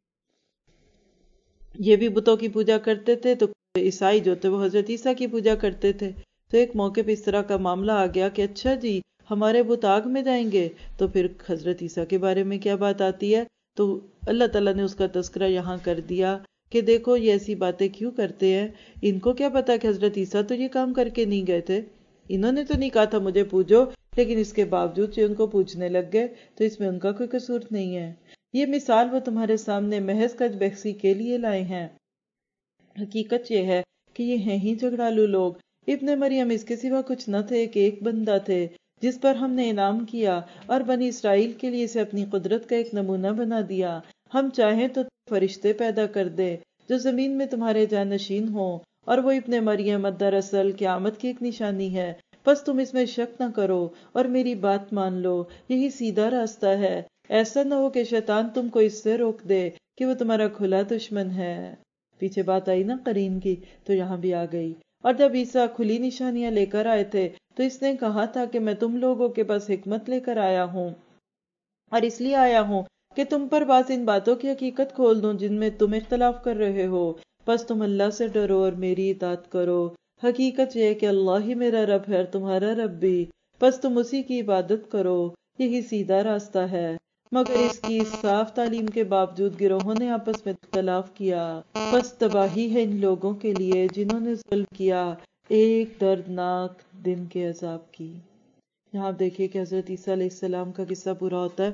یہ بھی بتوں کی پوجا کرتے تھے، تو عیسائی جو تھے وہ حضرت عیسیٰ کی پوجا کرتے تھے۔ تو ایک موقع پہ اس طرح کا معاملہ آ گیا کہ اچھا جی ہمارے بت آگ میں جائیں گے، تو پھر حضرت عیسیٰ کے بارے میں کیا بات آتی ہے؟ تو اللہ تعالیٰ نے اس کا تذکرہ یہاں کر دیا کہ دیکھو یہ ایسی باتیں کیوں کرتے ہیں، ان کو کیا پتا کہ حضرت عیسیٰ تو یہ کام کر کے نہیں گئے تھے، انہوں نے تو نہیں کہا تھا مجھے پوجو، لیکن اس کے باوجود جو ان کو پوجنے لگ گئے، تو اس میں ان کا کوئی قصور نہیں ہے۔ یہ مثال وہ تمہارے سامنے محض کج بحثی کے لیے لائے ہیں، حقیقت یہ ہے کہ یہ ہیں ہی جھگڑالو لوگ۔ ابن مریم اس کے سوا کچھ نہ تھے کہ ایک بندہ تھے جس پر ہم نے انعام کیا، اور بنی اسرائیل کے لیے اسے اپنی قدرت کا ایک نمونہ بنا دیا۔ ہم چاہیں تو فرشتے پیدا کر دے جو زمین میں تمہارے جانشین ہوں، اور وہ ابن مریم دراصل قیامت کی ایک نشانی ہے۔ بس تم اس میں شک نہ کرو اور میری بات مان لو، یہی سیدھا راستہ ہے۔ ایسا نہ ہو کہ شیطان تم کو اس سے روک دے کہ وہ تمہارا کھلا دشمن ہے۔ پیچھے بات آئی نا قرین کی، تو یہاں بھی آ گئی۔ اور جب عیسیٰ کھلی نشانیاں لے کر آئے تھے تو اس نے کہا تھا کہ میں تم لوگوں کے پاس حکمت لے کر آیا ہوں، اور اس لیے آیا ہوں کہ تم پر بعض ان باتوں کی حقیقت کھول دوں جن میں تم اختلاف کر رہے ہو۔ بس تم اللہ سے ڈرو اور میری اطاعت کرو۔ حقیقت یہ ہے کہ اللہ ہی میرا رب ہے اور تمہارا رب بھی، بس تم اسی کی عبادت کرو، یہی سیدھا راستہ ہے۔ مگر اس کی صاف تعلیم کے باوجود گروہوں نے آپس میں اختلاف کیا۔ بس تباہی ہے ان لوگوں کے لیے جنہوں نے ظلم کیا ایک دردناک دن کے عذاب کی۔ یہاں آپ دیکھیے کہ حضرت عیسیٰ علیہ السلام کا قصہ پورا ہوتا ہے۔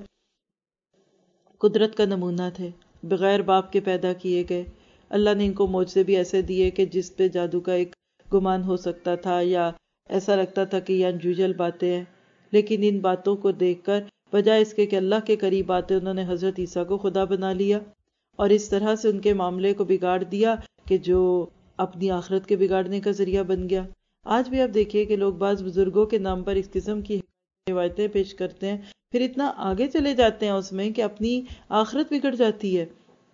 قدرت کا نمونہ تھے، بغیر باپ کے پیدا کیے گئے۔ اللہ نے ان کو معجزے بھی ایسے دیے کہ جس پہ جادو کا ایک گمان ہو سکتا تھا، یا ایسا لگتا تھا کہ یہ انجوجل باتیں ہیں، لیکن ان باتوں کو دیکھ کر بجائے اس کے کہ اللہ کے قریب آتے، انہوں نے حضرت عیسیٰ کو خدا بنا لیا، اور اس طرح سے ان کے معاملے کو بگاڑ دیا کہ جو اپنی آخرت کے بگاڑنے کا ذریعہ بن گیا۔ آج بھی آپ دیکھیے کہ لوگ بعض بزرگوں کے نام پر اس قسم کی روایتیں پیش کرتے ہیں، پھر اتنا آگے چلے جاتے ہیں اس میں کہ اپنی آخرت بگڑ جاتی ہے۔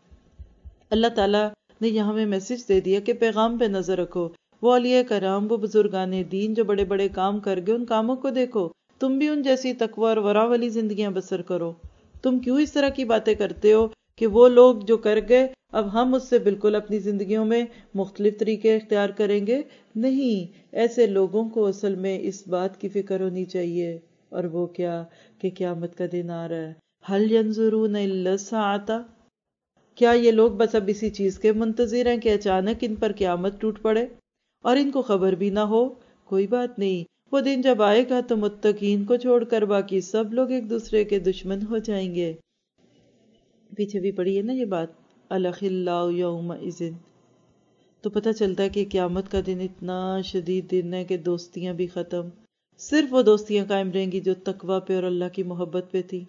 اللہ تعالیٰ نے یہاں میں میسج دے دیا کہ پیغام پہ نظر رکھو، وہ اولیاء کرام، وہ بزرگان دین جو بڑے بڑے کام کر گئے، ان کاموں کو دیکھو، تم بھی ان جیسی تقوی اور ورع والی زندگیاں بسر کرو۔ تم کیوں اس طرح کی باتیں کرتے ہو کہ وہ لوگ جو کر گئے اب ہم اس سے بالکل اپنی زندگیوں میں مختلف طریقے اختیار کریں گے؟ نہیں، ایسے لوگوں کو اصل میں اس بات کی فکر ہونی چاہیے، اور وہ کیا کہ قیامت کا دن آ رہا ہے۔ هل ينظرون الا الساعة، کیا یہ لوگ بس اب اسی چیز کے منتظر ہیں کہ اچانک ان پر قیامت ٹوٹ پڑے اور ان کو خبر بھی نہ ہو؟ کوئی بات نہیں، وہ دن جب آئے گا تو متقین کو چھوڑ کر باقی سب لوگ ایک دوسرے کے دشمن ہو جائیں گے۔ پیچھے بھی پڑھی ہے نا یہ بات، الاخلاء یومئذ، تو پتہ چلتا ہے کہ قیامت کا دن اتنا شدید دن ہے کہ دوستیاں بھی ختم، صرف وہ دوستیاں قائم رہیں گی جو تقوی پہ اور اللہ کی محبت پہ تھی،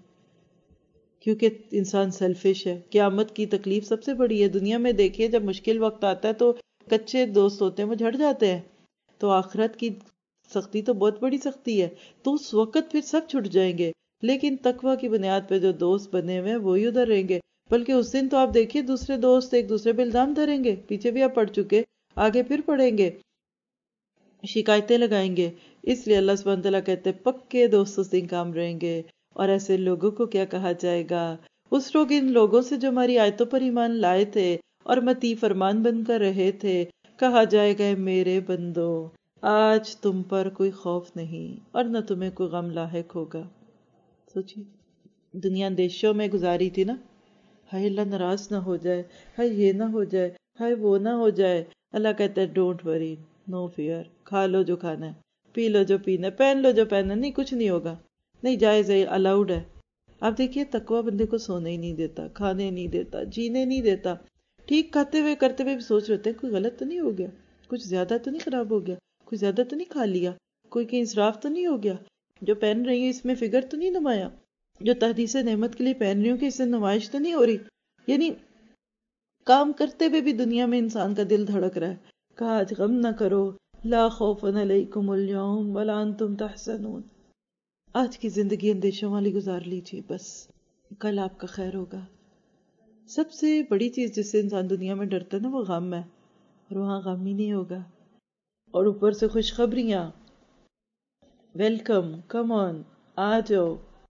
کیونکہ انسان سیلفش ہے۔ قیامت کی تکلیف سب سے بڑی ہے۔ دنیا میں دیکھیے جب مشکل وقت آتا ہے تو کچے دوست ہوتے ہیں وہ جھڑ جاتے ہیں، تو آخرت کی سختی تو بہت بڑی سختی ہے، تو اس وقت پھر سب چھٹ جائیں گے، لیکن تقوی کی بنیاد پہ جو دوست بنے ہوئے ہیں وہی ادھر رہیں گے۔ بلکہ اس دن تو آپ دیکھیے دوسرے دوست ایک دوسرے پہ الزام دھریں گے، پیچھے بھی آپ پڑھ چکے، آگے پھر پڑھیں گے، شکایتیں لگائیں گے۔ اس لیے اللہ سبحانہ تعالیٰ کہتے ہیں پکے دوست اس دن کام رہیں گے۔ اور ایسے لوگوں کو کیا کہا جائے گا؟ اس لوگ ان لوگوں سے جو ہماری آیتوں پر ایمان لائے تھے اور مطیع فرمان بن کر رہے تھے، کہا جائے گا میرے بندو آج تم پر کوئی خوف نہیں اور نہ تمہیں کوئی غم لاحق ہوگا۔ سوچیے دنیا اندیشوں میں گزاری تھی نا، ہائے اللہ ناراض نہ ہو جائے، ہائے یہ نہ ہو جائے، ہائے وہ نہ ہو جائے۔ اللہ کہتا ہے ڈونٹ وری، نو فیئر، کھا لو جو کھانا ہے، پی لو جو پینا ہے، پہن لو جو پہننا ہے، نہیں کچھ نہیں ہوگا، نہیں جائز ہے، الاؤڈ ہے۔ آپ دیکھیے تقوی بندے کو سونے ہی نہیں دیتا، کھانے نہیں دیتا، جینے نہیں دیتا۔ ٹھیک کھاتے ہوئے کرتے ہوئے بھی سوچ رہتے ہیں کوئی غلط تو نہیں ہو گیا، کچھ زیادہ تو نہیں خراب ہو گیا، کوئی زیادہ تو نہیں کھا لیا، کوئی کہیں اسراف تو نہیں ہو گیا، جو پہن رہی ہوں اس میں فگر تو نہیں نمایا، جو تحدیث نعمت کے لیے پہن رہی ہوں کہ اس سے نمائش تو نہیں ہو رہی۔ یعنی کام کرتے ہوئے بھی دنیا میں انسان کا دل دھڑک رہا ہے۔ کہا آج غم نہ کرو، لا خوف علیکم اليوم ولا انتم تحزنون، آج کی زندگی اندیشوں والی گزار لیجیے، بس کل آپ کا خیر ہوگا۔ سب سے بڑی چیز جس سے انسان دنیا میں ڈرتا ہے نا وہ غم ہے، اور وہاں غم ہی نہیں ہوگا۔ اور اوپر سے خوشخبریاں، ویلکم، کم آن، آ جاؤ،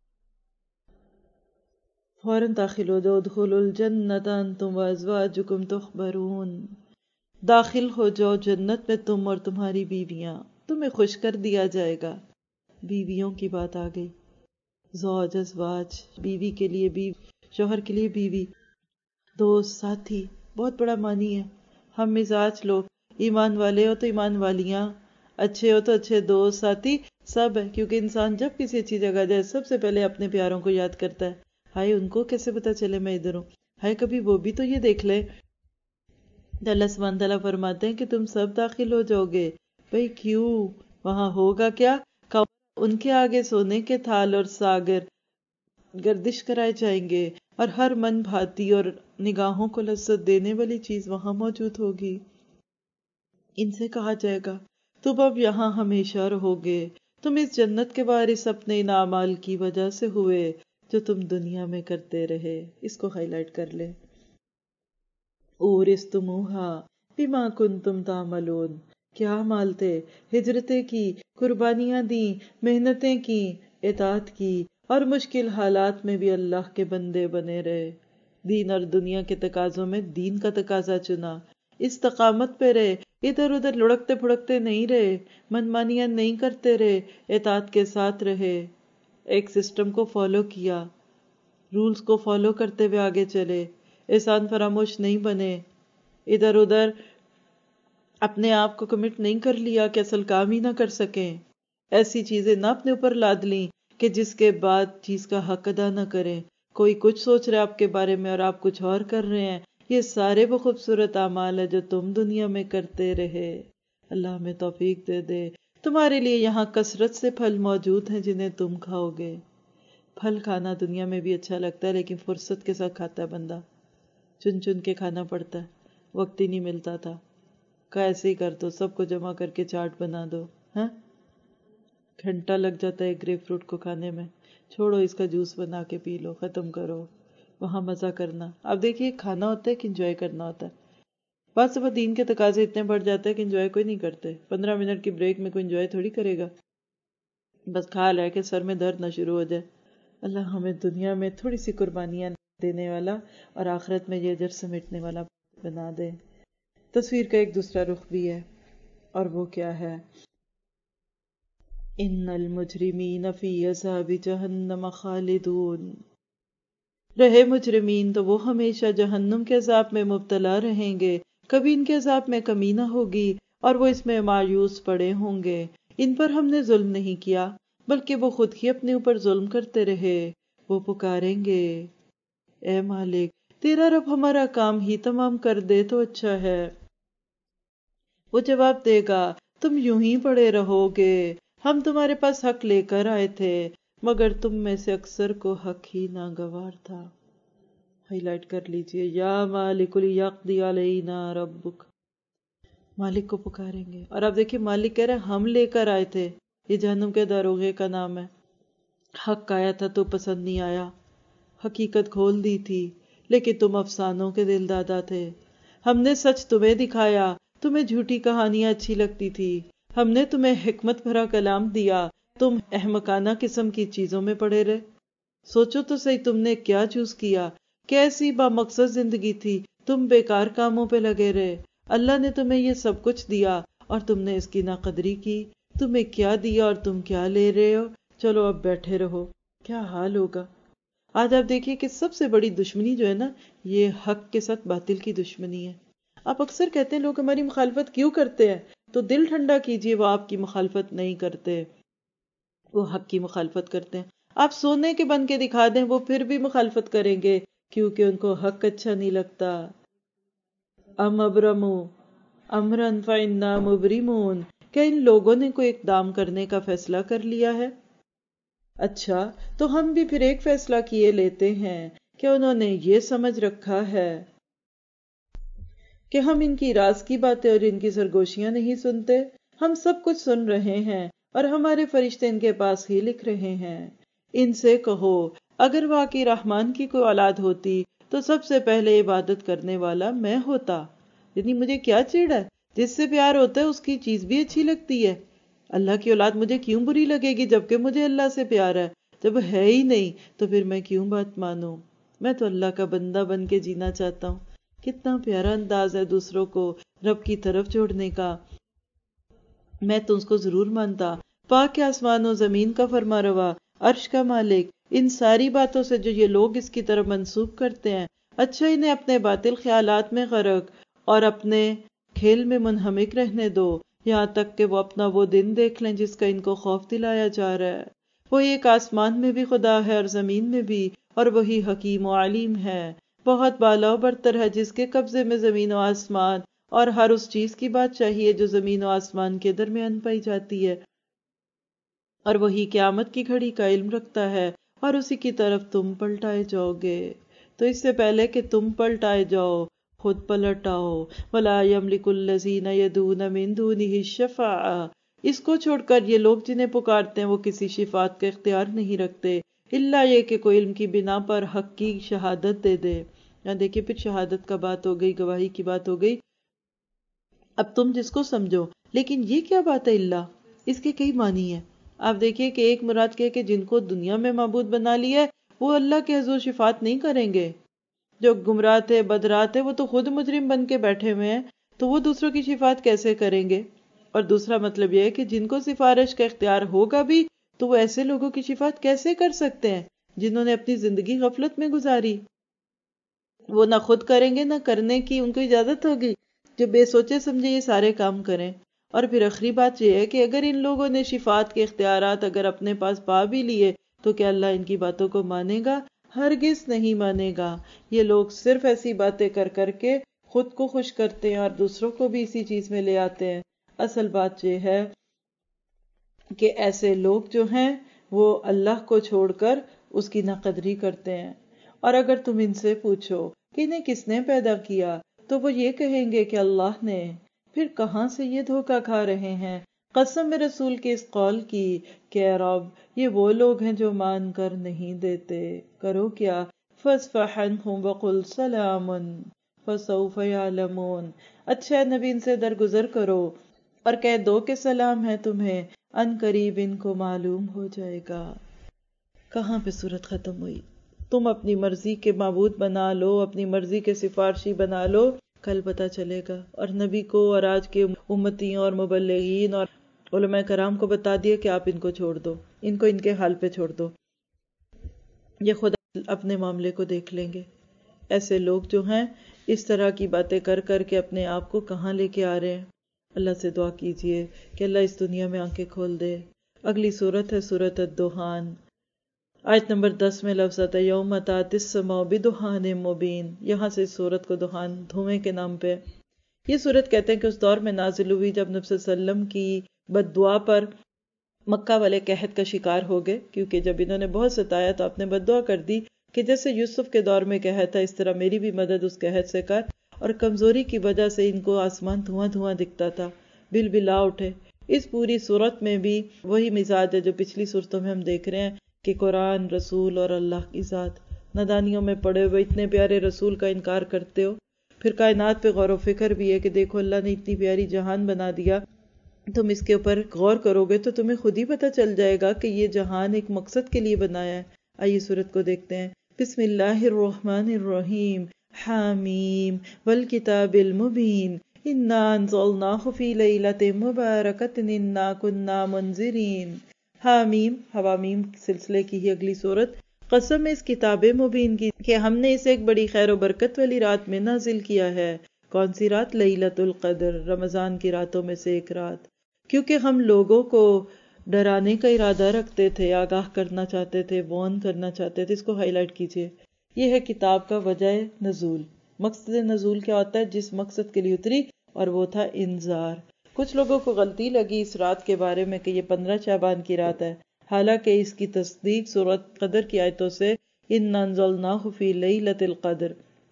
فوراً داخل ہو جاؤ، ادخلوا الجنت انتم وازواجکم تحبرون، داخل ہو جاؤ جنت میں تم اور تمہاری بیویاں، تمہیں خوش کر دیا جائے گا۔ بیویوں کی بات آ گئی، زوج، ازواج، بیوی کے لیے بیوی، شوہر کے لیے بیوی، دوست، ساتھی، بہت بڑا معنی ہے۔ ہم مزاج لوگ، ایمان والے ہو تو ایمان والیاں، اچھے ہو تو اچھے دوست، ساتھی سب ہے، کیونکہ انسان جب کسی اچھی جگہ جائے سب سے پہلے اپنے پیاروں کو یاد کرتا ہے۔ ہائے ان کو کیسے پتا چلے میں ادھر ہوں، ہائے کبھی وہ بھی تو یہ دیکھ لے۔ تو اللہ سبحانہ تعالیٰ فرماتے ہیں کہ تم سب داخل ہو جاؤ گے۔ بھئی کیوں؟ وہاں ہوگا کیا؟ ان کے آگے سونے کے تھال اور ساگر گردش کرائے جائیں گے، اور ہر من بھاتی اور نگاہوں کو لذت دینے والی چیز وہاں موجود ہوگی۔ ان سے کہا جائے گا تم اب یہاں ہمیشہ رہو گے، تم اس جنت کے وارث اپنے ان اعمال کی وجہ سے ہوئے جو تم دنیا میں کرتے رہے۔ اس کو ہائی لائٹ کر لیں، اورثتموہا بما کنتم تعملون، کیا اعمال تھے؟ ہجرتیں کی، قربانیاں دیں، محنتیں کی، اطاعت کی، اور مشکل حالات میں بھی اللہ کے بندے بنے رہے، دین اور دنیا کے تقاضوں میں دین کا تقاضا چنا، استقامت پہ رہے، ادھر ادھر لڑکتے پھڑکتے نہیں رہے، منمانیاں نہیں کرتے رہے، اطاعت کے ساتھ رہے، ایک سسٹم کو فالو کیا، رولز کو فالو کرتے ہوئے آگے چلے، احسان فراموش نہیں بنے، ادھر ادھر اپنے آپ کو کمٹ نہیں کر لیا کہ اصل کام ہی نہ کر سکیں، ایسی چیزیں نہ اپنے اوپر لاد لیں کہ جس کے بعد چیز کا حق ادا نہ کریں۔ کوئی کچھ سوچ رہا ہے آپ کے بارے میں اور آپ کچھ اور کر رہے ہیں، یہ سارے وہ خوبصورت اعمال ہے جو تم دنیا میں کرتے رہے۔ اللہ ہمیں توفیق دے دے۔ تمہارے لیے یہاں کثرت سے پھل موجود ہیں جنہیں تم کھاؤ گے۔ پھل کھانا دنیا میں بھی اچھا لگتا ہے، لیکن فرصت کے ساتھ کھاتا ہے بندہ، چن چن کے کھانا پڑتا ہے، وقت ہی نہیں ملتا تھا، ایسے ہی کر دو، سب کو جمع کر کے چاٹ بنا دو، ہاں گھنٹہ لگ جاتا ہے گریپ فروٹ کو کھانے میں، چھوڑو اس کا جوس بنا کے پی لو، ختم کرو، وہاں مزہ کرنا۔ اب دیکھیے کھانا ہوتا ہے کہ انجوائے کرنا ہوتا ہے، بعض دفعہ دین کے تقاضے اتنے بڑھ جاتے ہیں کہ انجوائے کوئی نہیں کرتے، 15 منٹ کی بریک میں کوئی انجوائے تھوڑی کرے گا، بس کھا لے کے سر میں درد نہ شروع ہو جائے۔ اللہ ہمیں دنیا میں تھوڑی سی قربانیاں دینے والا اور آخرت میں یہ اجر سمیٹنے والا بنا دے۔ تصویر کا ایک دوسرا رخ بھی ہے، اور وہ کیا ہے؟ ان المجرمین فی عذاب جہنم خالدون، رہے مجرمین تو وہ ہمیشہ جہنم کے عذاب میں مبتلا رہیں گے، کبھی ان کے عذاب میں کمی نہ ہوگی، اور وہ اس میں مایوس پڑے ہوں گے۔ ان پر ہم نے ظلم نہیں کیا، بلکہ وہ خود ہی اپنے اوپر ظلم کرتے رہے۔ وہ پکاریں گے، اے مالک تیرا رب ہمارا کام ہی تمام کر دے تو اچھا ہے۔ وہ جواب دے گا، تم یوں ہی پڑے رہو گے، ہم تمہارے پاس حق لے کر آئے تھے، مگر تم میں سے اکثر کو حق ہی ناگوار تھا۔ ہائی لائٹ کر لیجئے، یا مالک لیقضی علینا ربک، مالک کو پکاریں گے، اور اب دیکھیں مالک کہہ رہے ہم لے کر آئے تھے، یہ جہنم کے داروغے کا نام ہے۔ حق آیا تھا تو پسند نہیں آیا، حقیقت کھول دی تھی، لیکن تم افسانوں کے دل دادا تھے، ہم نے سچ تمہیں دکھایا، تمہیں جھوٹی کہانیاں اچھی لگتی تھی، ہم نے تمہیں حکمت بھرا کلام دیا، تم احمقانہ قسم کی چیزوں میں پڑے رہے۔ سوچو تو صحیح تم نے کیا چوز کیا، کیسی با مقصد زندگی تھی، تم بیکار کاموں پہ لگے رہے، اللہ نے تمہیں یہ سب کچھ دیا اور تم نے اس کی ناقدری کی، تمہیں کیا دیا اور تم کیا لے رہے ہو، چلو اب بیٹھے رہو، کیا حال ہوگا۔ آج آپ دیکھیے کہ سب سے بڑی دشمنی جو ہے نا، یہ حق کے ساتھ باطل کی دشمنی ہے۔ آپ اکثر کہتے ہیں لوگ ہماری مخالفت کیوں کرتے ہیں، تو دل ٹھنڈا کیجئے، وہ آپ کی مخالفت نہیں کرتے، وہ حق کی مخالفت کرتے ہیں۔ آپ سونے کے بن کے دکھا دیں، وہ پھر بھی مخالفت کریں گے، کیونکہ ان کو حق اچھا نہیں لگتا۔ ام ابرمو امرن فإنا مبرمون، کیا ان لوگوں نے کوئی اقدام کرنے کا فیصلہ کر لیا ہے؟ اچھا تو ہم بھی پھر ایک فیصلہ کیے لیتے ہیں کہ انہوں نے یہ سمجھ رکھا ہے کہ ہم ان کی راز کی باتیں اور ان کی سرگوشیاں نہیں سنتے، ہم سب کچھ سن رہے ہیں اور ہمارے فرشتے ان کے پاس ہی لکھ رہے ہیں۔ ان سے کہو اگر واقعی رحمان کی کوئی اولاد ہوتی تو سب سے پہلے عبادت کرنے والا میں ہوتا، یعنی مجھے کیا چڑ ہے، جس سے پیار ہوتا ہے اس کی چیز بھی اچھی لگتی ہے، اللہ کی اولاد مجھے کیوں بری لگے گی جبکہ مجھے اللہ سے پیار ہے؟ جب ہے ہی نہیں تو پھر میں کیوں بات مانوں؟ میں تو اللہ کا بندہ بن کے جینا چاہتا ہوں۔ کتنا پیارا انداز ہے دوسروں کو رب کی طرف جوڑنے کا۔ میں تو اس کو ضرور مانتا، پاک آسمان و زمین کا فرما روا، عرش کا مالک، ان ساری باتوں سے جو یہ لوگ اس کی طرف منسوب کرتے ہیں، اچھا انہیں اپنے باطل خیالات میں غرق اور اپنے کھیل میں منہمک رہنے دو، یہاں تک کہ وہ اپنا وہ دن دیکھ لیں جس کا ان کو خوف دلایا جا رہا ہے۔ وہ ایک آسمان میں بھی خدا ہے اور زمین میں بھی، اور وہی حکیم و علیم ہے، بہت بالا و برتر ہے، جس کے قبضے میں زمین و آسمان اور ہر اس چیز کی بات چاہیے جو زمین و آسمان کے درمیان پائی جاتی ہے، اور وہی قیامت کی گھڑی کا علم رکھتا ہے، اور اسی کی طرف تم پلٹائے جاؤ گے۔ تو اس سے پہلے کہ تم پلٹائے جاؤ، خود پلٹ آؤ۔ وَلَا يَمْلِكُ الَّذِينَ يَدُونَ مِن دُونِهِ الشَّفَاعَةَ، اس کو چھوڑ کر یہ لوگ جنہیں پکارتے ہیں وہ کسی شفاعت کا اختیار نہیں رکھتے، الا یہ کہ کوئی علم کی بنا پر حق کی شہادت دے دے۔ یہاں دیکھیے پھر شہادت کا بات ہو گئی، گواہی کی بات ہو گئی، اب تم جس کو سمجھو۔ لیکن یہ کیا بات ہے اللہ؟ اس کے کئی معنی ہیں۔ آپ دیکھیے کہ ایک مراد کیا کہ جن کو دنیا میں معبود بنا لیا ہے وہ اللہ کے حضور شفاعت نہیں کریں گے۔ جو گمراہ تھے، بدراہ تھے، وہ تو خود مجرم بن کے بیٹھے ہوئے ہیں، تو وہ دوسروں کی شفاعت کیسے کریں گے؟ اور دوسرا مطلب یہ ہے کہ جن کو سفارش کا اختیار ہوگا بھی تو وہ ایسے لوگوں کی شفاعت کیسے کر سکتے ہیں جنہوں نے اپنی زندگی غفلت میں گزاری؟ وہ نہ خود کریں گے، نہ کرنے کی ان کو اجازت ہوگی، جو بے سوچے سمجھے یہ سارے کام کریں۔ اور پھر آخری بات یہ ہے کہ اگر ان لوگوں نے شفاعت کے اختیارات اگر اپنے پاس پا بھی لیے تو کیا اللہ ان کی باتوں کو مانے گا؟ ہرگز نہیں مانے گا۔ یہ لوگ صرف ایسی باتیں کر کر کے خود کو خوش کرتے ہیں اور دوسروں کو بھی اسی چیز میں لے آتے ہیں۔ اصل بات یہ ہے کہ ایسے لوگ جو ہیں وہ اللہ کو چھوڑ کر اس کی ناقدری کرتے ہیں۔ اور اگر تم ان سے پوچھو کہ انہیں کس نے پیدا کیا تو وہ یہ کہیں گے کہ اللہ نے۔ پھر کہاں سے یہ دھوکہ کھا رہے ہیں؟ قسم رسول کے اس قول کی کہ اے رب یہ وہ لوگ ہیں جو مان کر نہیں دیتے، کرو کیا؟ فَاصْفَحْ عَنْهُمْ وَقُلْ سَلَامٌ فَسَوْفَ يَعْلَمُونَ، اچھا نبی ان سے درگزر کرو اور کہہ دو کہ سلام ہے تمہیں، ان قریب ان کو معلوم ہو جائے گا۔ کہاں پہ صورت ختم ہوئی؟ تم اپنی مرضی کے معبود بنا لو، اپنی مرضی کے سفارشی بنا لو، کل پتہ چلے گا۔ اور نبی کو اور آج کے امتیوں اور مبلغین اور علماء کرام کو بتا دیا کہ آپ ان کو چھوڑ دو، ان کو ان کے حال پہ چھوڑ دو، یہ خدا اپنے معاملے کو دیکھ لیں گے۔ ایسے لوگ جو ہیں اس طرح کی باتیں کر کر کے اپنے آپ کو کہاں لے کے آ رہے ہیں؟ اللہ سے دعا کیجئے کہ اللہ اس دنیا میں آنکھیں کھول دے۔ اگلی صورت ہے صورت الدخان، آیت نمبر 10 میں لفظ آتا ہے یوم تأتی السماء بدخان مبین۔ یہاں سے اس صورت کو دخان، دھوئیں کے نام پہ یہ صورت کہتے ہیں کہ اس دور میں نازل ہوئی جب نبی صلی اللہ علیہ وسلم کی بد دعا پر مکہ والے قحط کا شکار ہو گئے، کیونکہ جب انہوں نے بہت ستایا تو آپ نے بد دعا کر دی کہ جیسے یوسف کے دور میں قحط تھا اس طرح میری بھی مدد اس قحط سے کر، اور کمزوری کی وجہ سے ان کو آسمان دھواں دھواں دکھتا تھا، بل بلا اٹھے۔ اس پوری صورت میں بھی وہی مزاج ہے جو پچھلی صورتوں میں ہم دیکھ رہے ہیں کہ قرآن، رسول اور اللہ کی ذات، نادانیوں میں پڑے ہوئے اتنے پیارے رسول کا انکار کرتے ہو۔ پھر کائنات پہ غور و فکر بھی ہے کہ دیکھو اللہ نے اتنی پیاری جہان بنا دیا، تم اس کے اوپر غور کرو گے تو تمہیں خود ہی پتہ چل جائے گا کہ یہ جہان ایک مقصد کے لیے بنایا ہے۔ آئیے صورت کو دیکھتے ہیں۔ بسم اللہ الرحمن الرحیم، حامیم والکتاب المبین، انا انزلناہ فی لیلۃ مبارکۃ انا کنا منذرین۔ حامیم، حوامیم سلسلے کی ہی اگلی صورت، قسم اس کتاب مبین کی کہ ہم نے اسے ایک بڑی خیر و برکت والی رات میں نازل کیا ہے۔ کون سی رات؟ لیلۃ القدر، رمضان کی راتوں میں سے ایک رات۔ کیونکہ ہم لوگوں کو ڈرانے کا ارادہ رکھتے تھے، آگاہ کرنا چاہتے تھے، وارن کرنا چاہتے تھے۔ اس کو ہائی لائٹ کیجئے، یہ ہے کتاب کا وجہ نزول۔ مقصد نزول کیا ہوتا ہے؟ جس مقصد کے لیے اتری، اور وہ تھا انذار۔ کچھ لوگوں کو غلطی لگی اس رات کے بارے میں کہ یہ 15 شعبان کی رات ہے، حالانکہ اس کی تصدیق سورۃ قدر کی آیتوں سے انا انزلناہ فی لیلۃ القدر،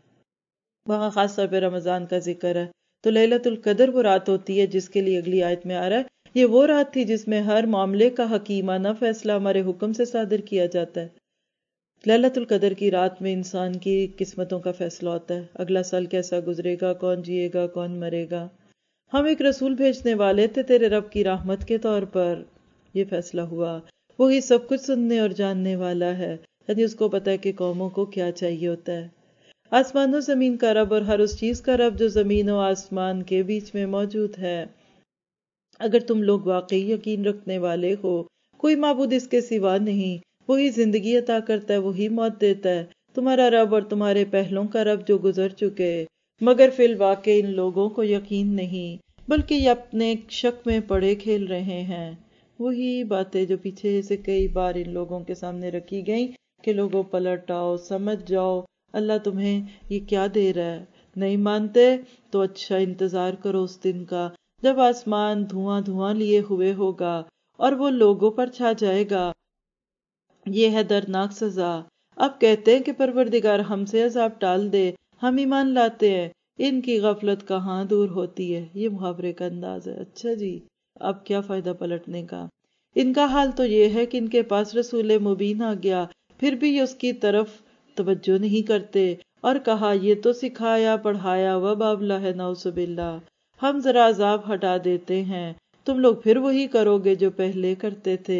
وہاں خاص طور پہ رمضان کا ذکر ہے۔ تو لیلۃ القدر وہ رات ہوتی ہے جس کے لیے اگلی آیت میں آ رہا ہے یہ وہ رات تھی جس میں ہر معاملے کا حکیمانہ فیصلہ ہمارے حکم سے صادر کیا جاتا ہے۔ لیلۃ القدر کی رات میں انسان کی قسمتوں کا فیصلہ ہوتا ہے، اگلا سال کیسا گزرے گا، کون جیے گا، کون مرے گا۔ ہم ایک رسول بھیجنے والے تھے تیرے رب کی رحمت کے طور پر. یہ فیصلہ ہوا. وہی سب کچھ سننے اور جاننے والا ہے، یعنی اس کو پتہ ہے کہ قوموں کو کیا چاہیے ہوتا ہے. آسمان و زمین کا رب اور ہر اس چیز کا رب جو زمین و آسمان کے بیچ میں موجود ہے. اگر تم لوگ واقعی یقین رکھنے والے ہو، کوئی معبود اس کے سوا نہیں. وہی زندگی عطا کرتا ہے، وہی موت دیتا ہے. تمہارا رب اور تمہارے پہلوں کا رب جو گزر چکے. مگر فی الواقع ان لوگوں کو یقین نہیں، بلکہ یہ اپنے شک میں پڑے کھیل رہے ہیں. وہی باتیں جو پیچھے سے کئی بار ان لوگوں کے سامنے رکھی گئیں کہ لوگوں پلٹ آؤ، سمجھ جاؤ اللہ تمہیں یہ کیا دے رہا ہے. نہیں مانتے تو اچھا انتظار کرو اس دن کا جب آسمان دھواں دھواں لیے ہوئے ہوگا اور وہ لوگوں پر چھا جائے گا. یہ ہے دردناک سزا. اب کہتے ہیں کہ پروردگار ہم سے عذاب ٹال دے، ہم ایمان لاتے ہیں. ان کی غفلت کہاں دور ہوتی ہے. یہ محاورے کا انداز ہے. اچھا جی، اب کیا فائدہ پلٹنے کا. ان کا حال تو یہ ہے کہ ان کے پاس رسول مبین آ گیا، پھر بھی اس کی طرف توجہ نہیں کرتے، اور کہا یہ تو سکھایا پڑھایا و بابلہ ہے، نعوذ باللہ. ہم ذرا عذاب ہٹا دیتے ہیں، تم لوگ پھر وہی کرو گے جو پہلے کرتے تھے.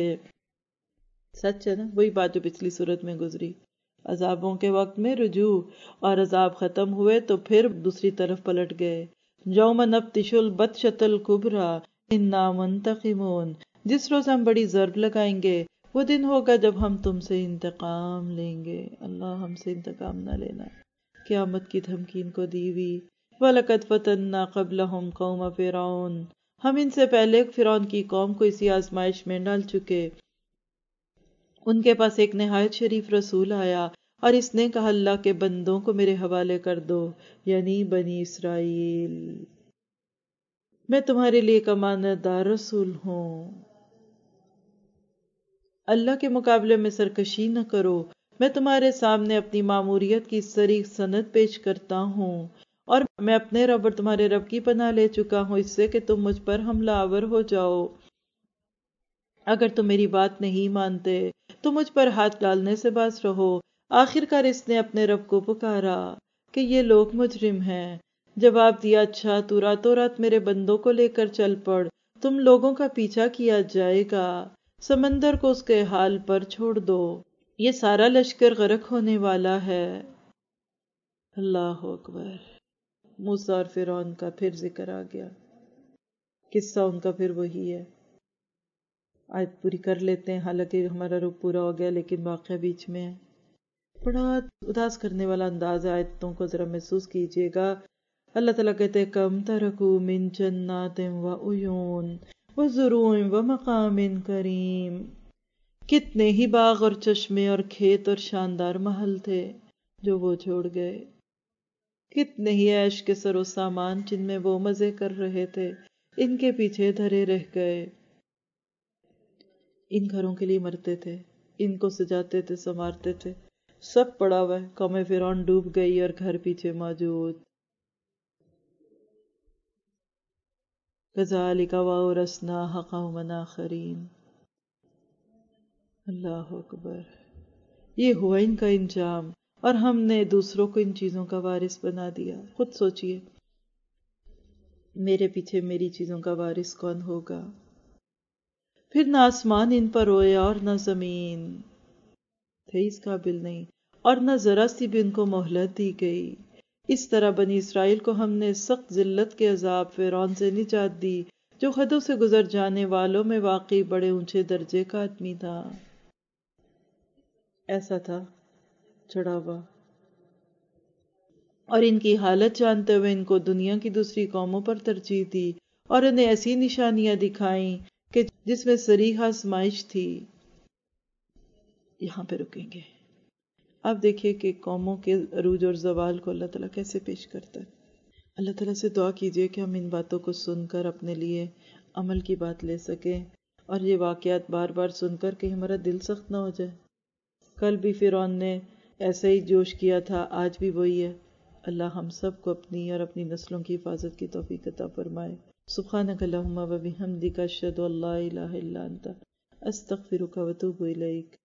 سچ ہے نا، وہی بات جو پچھلی صورت میں گزری. عذابوں کے وقت میں رجوع، اور عذاب ختم ہوئے تو پھر دوسری طرف پلٹ گئے. یوم نبطش البطشۃ الکبریٰ انا منتقمون. جس روز ہم بڑی ضرب لگائیں گے وہ دن ہوگا جب ہم تم سے انتقام لیں گے. اللہ ہم سے انتقام نہ لینا. قیامت کی دھمکی ان کو دی ہوئی. وَلَقَدْ فَتَنَّا قَبْلَهُمْ قَوْمَ فِرْعَوْنَ. ہم ان سے پہلے فرعون کی قوم کو اسی آزمائش میں ڈال چکے. ان کے پاس ایک نہایت شریف رسول آیا اور اس نے کہا اللہ کے بندوں کو میرے حوالے کر دو، یعنی بنی اسرائیل. میں تمہارے لیے ایک امانت دار رسول ہوں. اللہ کے مقابلے میں سرکشی نہ کرو. میں تمہارے سامنے اپنی ماموریت کی صریح سند پیش کرتا ہوں، اور میں اپنے رب اور تمہارے رب کی پناہ لے چکا ہوں اس سے کہ تم مجھ پر حملہ آور ہو جاؤ. اگر تم میری بات نہیں مانتے تو مجھ پر ہاتھ ڈالنے سے باز رہو. آخر کار اس نے اپنے رب کو پکارا کہ یہ لوگ مجرم ہیں. جواب دیا اچھا تو راتوں رات میرے بندوں کو لے کر چل پڑ. تم لوگوں کا پیچھا کیا جائے گا، سمندر کو اس کے حال پر چھوڑ دو، یہ سارا لشکر غرق ہونے والا ہے. اللہ اکبر. موسیٰ اور فرعون کا پھر ذکر آ گیا. قصہ ان کا پھر وہی ہے. آیت پوری کر لیتے ہیں، حالانکہ ہمارا رخ پورا ہو گیا لیکن واقعہ بیچ میں ہے. بڑا اداس کرنے والا انداز ہے. آیتوں کو ذرا محسوس کیجئے گا. اللہ تعالیٰ کہتے ہیں کم ترکو من جنات و عیون و زروع و مقام کریم. کتنے ہی باغ اور چشمے اور کھیت اور شاندار محل تھے جو وہ چھوڑ گئے. کتنے ہی عیش کے سر و سامان جن میں وہ مزے کر رہے تھے ان کے پیچھے دھرے رہ گئے. ان گھروں کے لیے مرتے تھے، ان کو سجاتے تھے، سنوارتے تھے، سب پڑا ہوا ہے. قوم فرعون ڈوب گئی اور گھر پیچھے موجود. کذالک وَأَوْرَثْنَاهَا قَوْمًا آخَرِینَ. اللہ اکبر. یہ ہوا ان کا انجام، اور ہم نے دوسروں کو ان چیزوں کا وارث بنا دیا. خود سوچئے میرے پیچھے میری چیزوں کا وارث کون ہوگا؟ پھر نہ آسمان ان پر رویا اور نہ زمین، تھے اس قابل نہیں، اور نہ ذرا سی بھی ان کو مہلت دی گئی. اس طرح بنی اسرائیل کو ہم نے سخت ذلت کے عذاب فرعون سے نجات دی جو حدوں سے گزر جانے والوں میں واقعی بڑے اونچے درجے کا آدمی تھا. ایسا تھا چڑھا ہوا. اور ان کی حالت جانتے ہوئے ان کو دنیا کی دوسری قوموں پر ترجیح دی اور انہیں ایسی نشانیاں دکھائیں کہ جس میں صریح آزمائش تھی. یہاں پہ رکیں گے. اب دیکھیے کہ قوموں کے عروج اور زوال کو اللہ تعالیٰ کیسے پیش کرتا ہے. اللہ تعالیٰ سے دعا کیجئے کہ ہم ان باتوں کو سن کر اپنے لیے عمل کی بات لے سکیں، اور یہ واقعات بار بار سن کر کہ ہمارا دل سخت نہ ہو جائے. کل بھی فرعون نے ایسا ہی جوش کیا تھا، آج بھی وہی ہے. اللہ ہم سب کو اپنی اور اپنی نسلوں کی حفاظت کی توفیق عطا فرمائے. سبحانک اللہم و بحمدک اشہد ان لا الہ الا انت استغفرک و اتوب الیک.